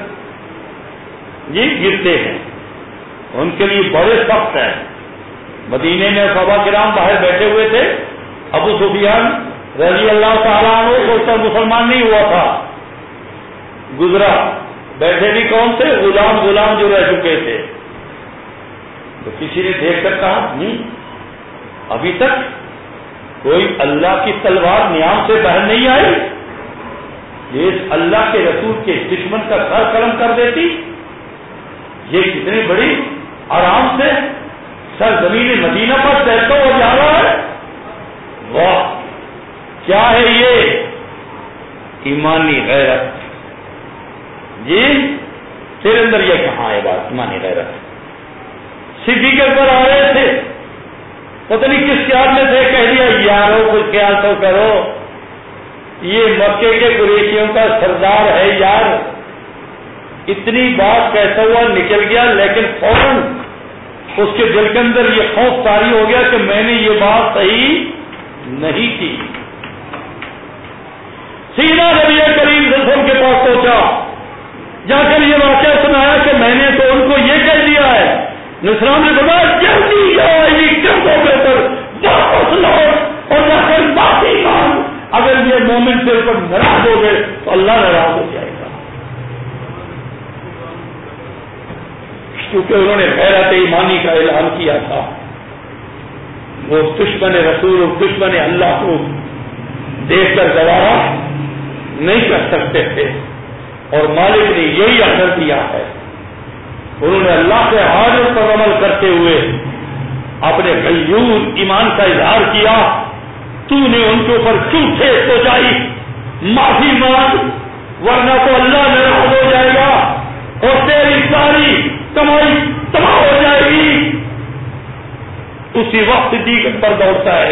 گرتے ہیں، ان کے لیے بڑے سخت ہیں. مدینے میں صحابہ کرام باہر بیٹھے ہوئے تھے، ابو سفیان رضی اللہ تعالیٰ عنہ کو اس طرح مسلمان نہیں ہوا تھا، گزرا. بیٹھے بھی کون تھے؟ غلام جو رہ چکے تھے. تو کسی نے دیکھ کر کہا نہیں، ابھی تک کوئی اللہ کی تلوار نیام سے باہر نہیں آئی. یہ اللہ کے رسول کے دشمن کا سر قلم کر دیتی. یہ کتنی بڑی آرام سے سرزمین مدینہ پر تیرتا ہوا جا رہا ہے. واہ کیا ہے یہ ایمانی غیرت. جی تیرے اندر یہ کہاں ہے بات ایمانی غیرت. صدیق اکبر آ رہے تھے, پتہ نہیں کس خیال میں تھے, کہہ دیا یارو کچھ خیال تو کرو, یہ مکے کے قریشیوں کا سردار ہے یار. اتنی بات کہتا ہوا نکل گیا, لیکن فوراً اس کے دل کے اندر یہ خوف طاری ہو گیا کہ میں نے یہ بات صحیح نہیں کی. سیدھا نبی کریم صلی اللہ علیہ وسلم کے پاس پہنچا, جا کر یہ واقعہ سنایا کہ میں نے تو ان کو یہ کہہ دیا ہے. نصران نے بتایا جلدی جاؤ, یہ کم ہو بہتر واپس لوٹ اور جا کر معافی مانگ. اگر یہ مومن سے اوپر ناراض ہو گئے تو اللہ ناراض ہو جائے گا, کیونکہ انہوں نے غیرت ایمانی کا اعلان کیا تھا. وہ دشمن رسول دشمن اللہ کو دیکھ کر گوارا نہیں کر سکتے تھے, اور مالک نے یہی اثر دیا ہے. انہوں نے اللہ کے حاضر پر عمل کرتے ہوئے اپنے غیور ایمان کا اظہار کیا. تو نے ان کے اوپر جھوٹے سوچائی, معافی مانگ ورنہ تو اللہ ناراض ہو جائے گا اور تیری ساری کمائی تباہ ہو جائے گی. اسی وقت صدیق اکبر دوڑتا ہے,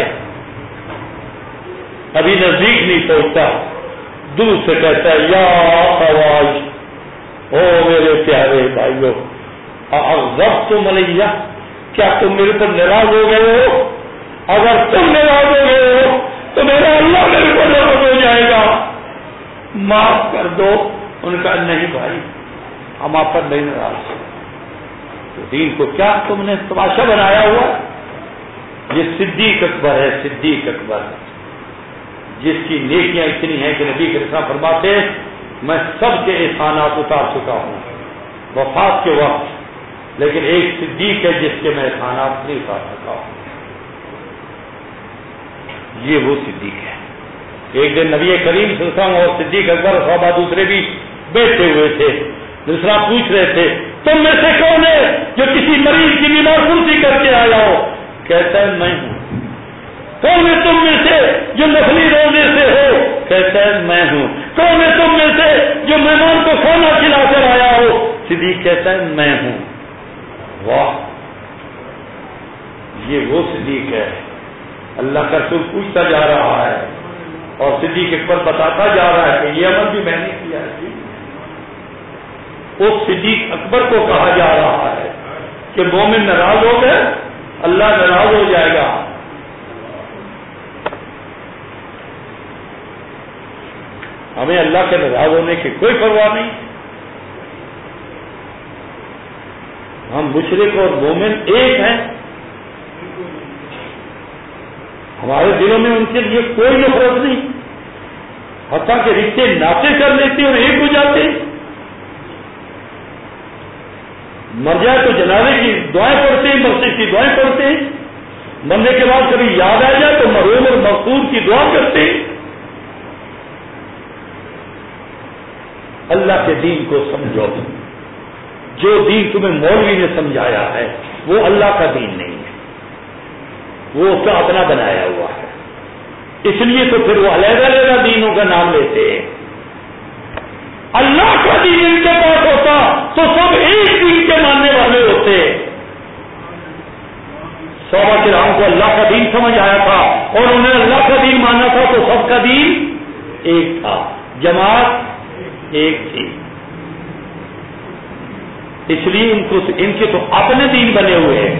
ابھی نزدیک نہیں پہنچتا, دور سے کہتا ہے یا خواج, او میرے پیارے بھائیو, اغضبتم علیہ, کیا تم میرے پر ناراض ہو گئے ہو؟ اگر تم ناراض ہو گئے ہو تو میرا اللہ میرے پر ناراض ہو جائے گا, معاف کر دو. ان کا نہیں بھائی, ہم آپ پر نہیں ناراض. تو دین کو کیا تم نے تماشا بنایا ہوا؟ یہ صدیق اکبر ہے, صدیق اکبر جس کی نیکیاں اتنی ہیں کہ نبی کے رسول فرماتے میں سب کے احسانات اتار چکا ہوں وفات کے وقت, لیکن ایک صدیق ہے جس کے میں احسانات نہیں اتار سکا ہوں. یہ وہ صدیق ہے. ایک دن نبی کریم صلی اللہ علیہ وسلم اور صدیق اکبر صحابہ دوسرے بھی بیٹھے ہوئے تھے. دوسرا پوچھ رہے تھے تم میں سے کون ہے جو کسی مریض کی بیمار پورتی کر کے آیا ہو؟ کہتا ہے میں ہوں. کون ہے تم میں سے جو نفلی روزے سے ہو؟ کہتا ہے میں ہوں. کون ہے تم میں سے جو مہمان کو کھانا کھلا کر آیا ہو؟ صدیق کہتا ہے میں ہوں. واہ, یہ وہ صدیق ہے. اللہ کا رسول پوچھتا جا رہا ہے اور صدیق اکبر بتاتا جا رہا ہے کہ یہ عمل بھی میں نے کیا ہے. اس صدیق اکبر کو کہا جا رہا ہے کہ مومن ناراض ہو گئے اللہ ناراض ہو جائے گا. ہمیں اللہ کے ناراض ہونے کی کوئی پرواہ نہیں. ہم مشرک اور مومن ایک ہیں, ہمارے دلوں میں ان کے لیے کوئی نفرت نہیں, حتیٰ کہ رشتے ناطے کر لیتے اور ایک ہو جاتے. مر جائے تو جنازے کی دعائیں پڑھتے ہیں, مسجد کی دعائیں پڑھتے ہیں, مرنے کے بعد کبھی یاد آ جائے تو مرحوم اور مقصور کی دعا کرتے ہیں. اللہ کے دین کو سمجھو. جو دین تمہیں مولوی نے سمجھایا ہے وہ اللہ کا دین نہیں ہے, وہ اس کا اپنا بنایا ہوا ہے. اس لیے تو پھر وہ علیحدہ علیحدہ دینوں کا نام لیتے ہیں. اللہ کا دین ان کے پاس ہوتا تو سب ایک دین کے ماننے والے ہوتے. صحابہ کرام کو اللہ کا دین سمجھ آیا تھا اور انہیں اللہ کا دین ماننا تھا تو سب کا دین ایک تھا, جماعت ایک تھی. اس لیے ان کے تو اپنے دین بنے ہوئے ہیں.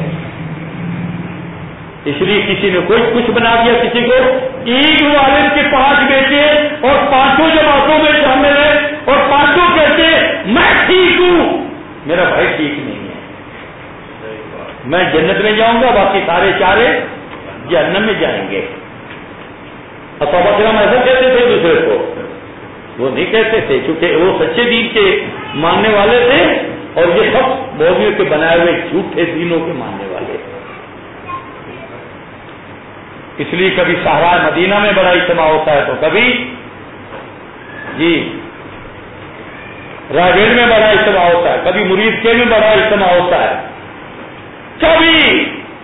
اس لیے کسی نے کوئی کچھ بنا دیا, کسی کو ایک والد کے 5 بیٹے اور 5 جماعتوں میں شامل ہے اور 5 کہتے میں ٹھیک ہوں, میرا بھائی ٹھیک نہیں ہے, میں جنت میں جاؤں گا, باقی سارے 4 جہنم میں جائیں گے. صحابہ کرام ایسا کہتے تھے دوسرے کو, وہ نہیں کہتے تھے کیونکہ وہ سچے دین کے ماننے والے تھے اور یہ سب مولویوں کے بنائے ہوئے جھوٹے دینوں کے ماننے والے. اس لیے کبھی صحرا مدینہ میں بڑا اجتماع ہوتا ہے تو کبھی جی راجیڑ میں بڑا اجتماع ہوتا ہے، کبھی مرید کے میں بڑا اجتماع ہوتا ہے، کبھی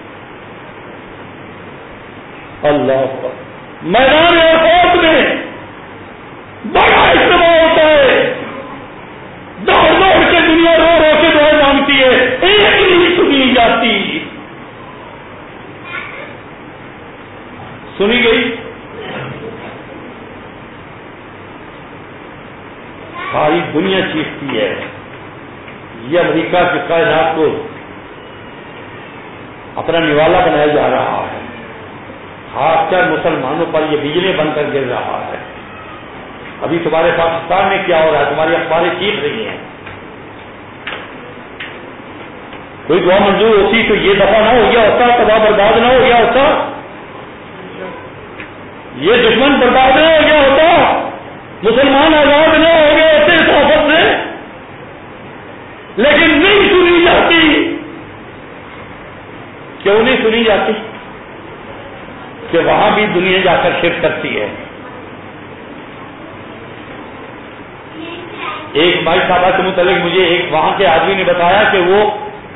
اللہ میدان عرفات میں بڑا اجتماع ہوتا ہے، دوڑ دوڑ کے دنیا رو رو کے دعا مانگتی ہے، ایک نہیں سنی جاتی. سنی گئی ساری دنیا چیختی ہے. یہ امریکہ کے کائنات کو اپنا نوالا بنایا جا رہا ہے، خاص کر مسلمانوں پر یہ بجلی بن کر گر رہا ہے. ابھی تمہارے پاکستان میں کیا ہو رہا ہے، تمہاری اخباریں چیخ رہی ہیں. کوئی دعا منظور ہوتی تو یہ دفعہ نہ ہو گیا ہوتا، تباہ برباد نہ ہو گیا ہوتا، یہ دشمن برباد نہ ہو گیا ہوتا، مسلمان آزاد نہ ہو گئے ہوتے اس آفت سے. لیکن نہیں سنی جاتی. کیوں نہیں سنی جاتی؟ کہ وہاں بھی دنیا جا کر شرک کرتی ہے. ایک بھائی صاحبہ کے متعلق مجھے ایک وہاں کے آدمی نے بتایا کہ وہ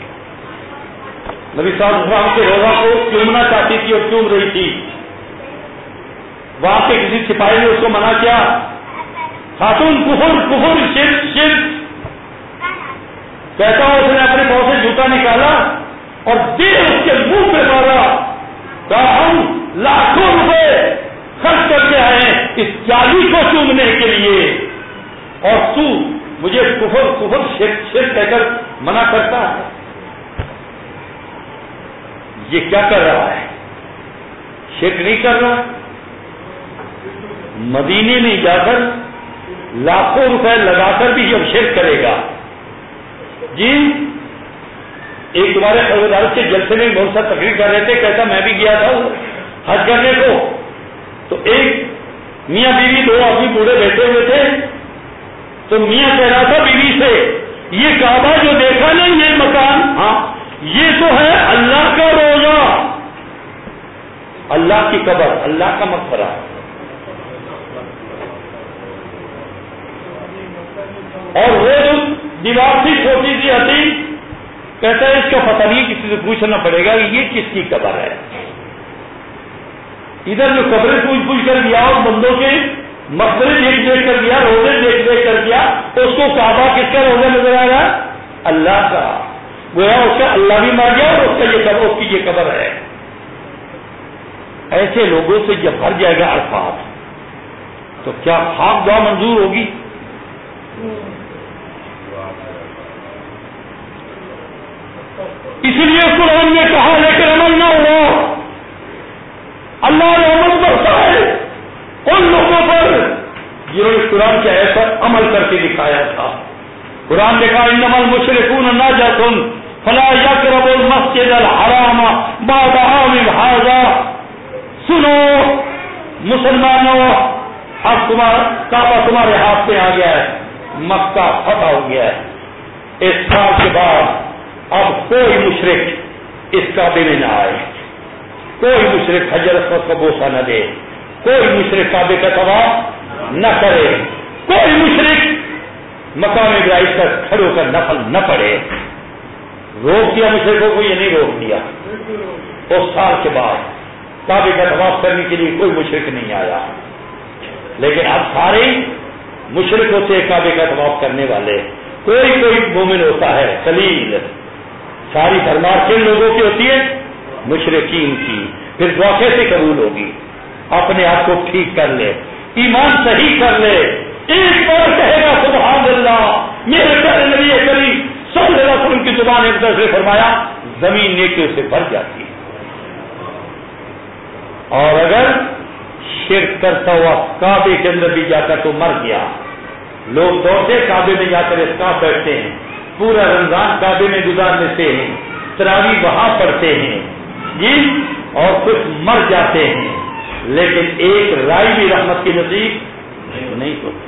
نبی صلی اللہ علیہ وسلم کے روزہ کو چومنا چاہتی تھی اور چوم رہی تھی. وہاں کے کسی سپاہی نے اس کو منع کیا، خاتون کفر کفر شرک شرک. کہتا ہوں اس نے اپنے پاؤں سے جوتا نکالا اور دیر اس کے منہ پہ مارا. کہا ہم لاکھوں روپے خرچ کر کے آئے اس جالی کو چومنے کے لیے اور تو مجھے کفر کفر شرک شرک کہہ کر منع کرتا ہے. یہ کیا کر رہا ہے؟ شرک نہیں کر رہا. مدینے میں جا کر لاکھوں روپے لگا کر بھی جب شرک کرے گا. جی ایک تمہارے خبردار کے جلسے میں بہت سا تقریر کر رہے تھے، کہتا میں بھی گیا تھا حج کرنے کو، تو ایک میاں بیوی دو آدمی بوڑھے بیٹھے ہوئے تھے، تو میاں کہہ رہا تھا بیوی سے یہ کعبہ جو دیکھا نا یہ مکان، ہاں یہ تو ہے اللہ کا روزہ، اللہ کی قبر، اللہ کا مقبرہ. اور وہ جو دیوار تھی چھوٹی سی ہتھی، کہتا ہے اس کا پتہ نہیں، کسی سے پوچھنا پڑے گا یہ کس کی قبر ہے. ادھر جو قبریں پوچھ کر گیا اور بندوں کے مقبرے دیکھ دیکھ کر گیا، روزے دیکھ دیکھ کر گیا، تو اس کو کعبہ کس کا روزہ نظر آ رہا ہے؟ اللہ کا. گویا اس کا اللہ بھی مر گیا اور اس کا یہ قبر، اس کی یہ قبر ہے. ایسے لوگوں سے جب بھر جائے گا عرفات تو کیا خاک دعا منظور ہوگی؟ اسی لیے قرآن نے کہا لیکن عمل نہ ہوا. اللہ نے عمل کرتا ہے ان لوگوں پر جنہوں نے قرآن کے ایسا عمل کر کے دکھایا تھا. قرآن نے کہا انما المشركون نجس فلا يقربوا المسجد الحرام بعد عامهم هذا. سنو مسلمانوں، اب تمہارا کعبہ تمہارے ہاتھ میں آ گیا ہے، مکہ فتح ہو گیا ہے. اس سال کے بعد اب کوئی مشرک اس کعبے میں نہ آئے، کوئی مشرک حجر اسود کا بوسہ نہ دے، کوئی مشرک کعبے کا طواف نہ کرے، کوئی مشرک مقام ابراہیم پر کھڑے ہو کر نفل نہ پڑے. روک دیا مشرکوں کو، یہ نہیں روک دیا. اس سال کے بعد کعبے کا طواف کرنے کے لیے کوئی مشرک نہیں آیا. لیکن اب سارے مشرک ہوتے ہیں کعبے کا طواف کرنے والے. کوئی مومن ہوتا ہے خلیل. ساری بھرمار کن لوگوں کی ہوتی ہے؟ مشرکین کی. پھر دعا کیسے قبول ہوگی؟ اپنے آپ کو ٹھیک کر لے، ایمان صحیح کر لے. ایک بار کہے گا سبحان اللہ، میرے پیارے نبی کریم صلی اللہ علیہ وسلم کی زبان ایک طرح سے فرمایا زمین نیکیوں سے بھر جاتی ہے. اور اگر شرک کرتا ہوا کعبے کے اندر بھی جا کر تو مر گیا. لوگ دوڑتے کعبے میں جا کر اسکاف بیٹھتے ہیں، پورا رمضان کعبے میں گزار لیتے ہیں، تراویح وہاں پڑھتے ہیں جی، اور کچھ مر جاتے ہیں، لیکن ایک رائے بھی رحمت کی نصیب نہیں ہوتی.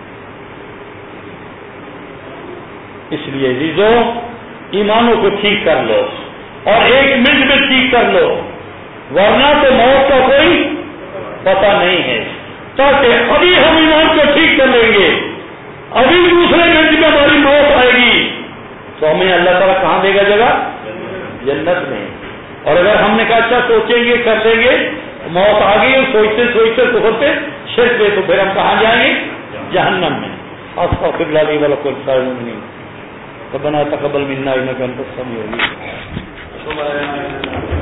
اس لیے عزیزوں ایمانوں کو ٹھیک کر لو اور ایک منٹ میں ٹھیک کر لو، ورنہ تو موت کا کوئی پتہ نہیں ہے. تاکہ ابھی ہم ایمان کو ٹھیک کر لیں گے، ابھی دوسرے گھنٹے میں ہماری موت آئے گی تو ہمیں اللہ تعالیٰ کہاں دے گا جگہ؟ جنت میں. اور اگر ہم نے کہا اچھا سوچیں گے کر لیں گے، موت آ گئی اور سوچتے سوچتے سوچتے شرک پہ، تو پھر ہم کہاں جائیں گے؟ جہنم میں. استغفر اللہ لي ولكم ولسائر المؤمنين ربنا تقبل منا انك انت السميع العليم.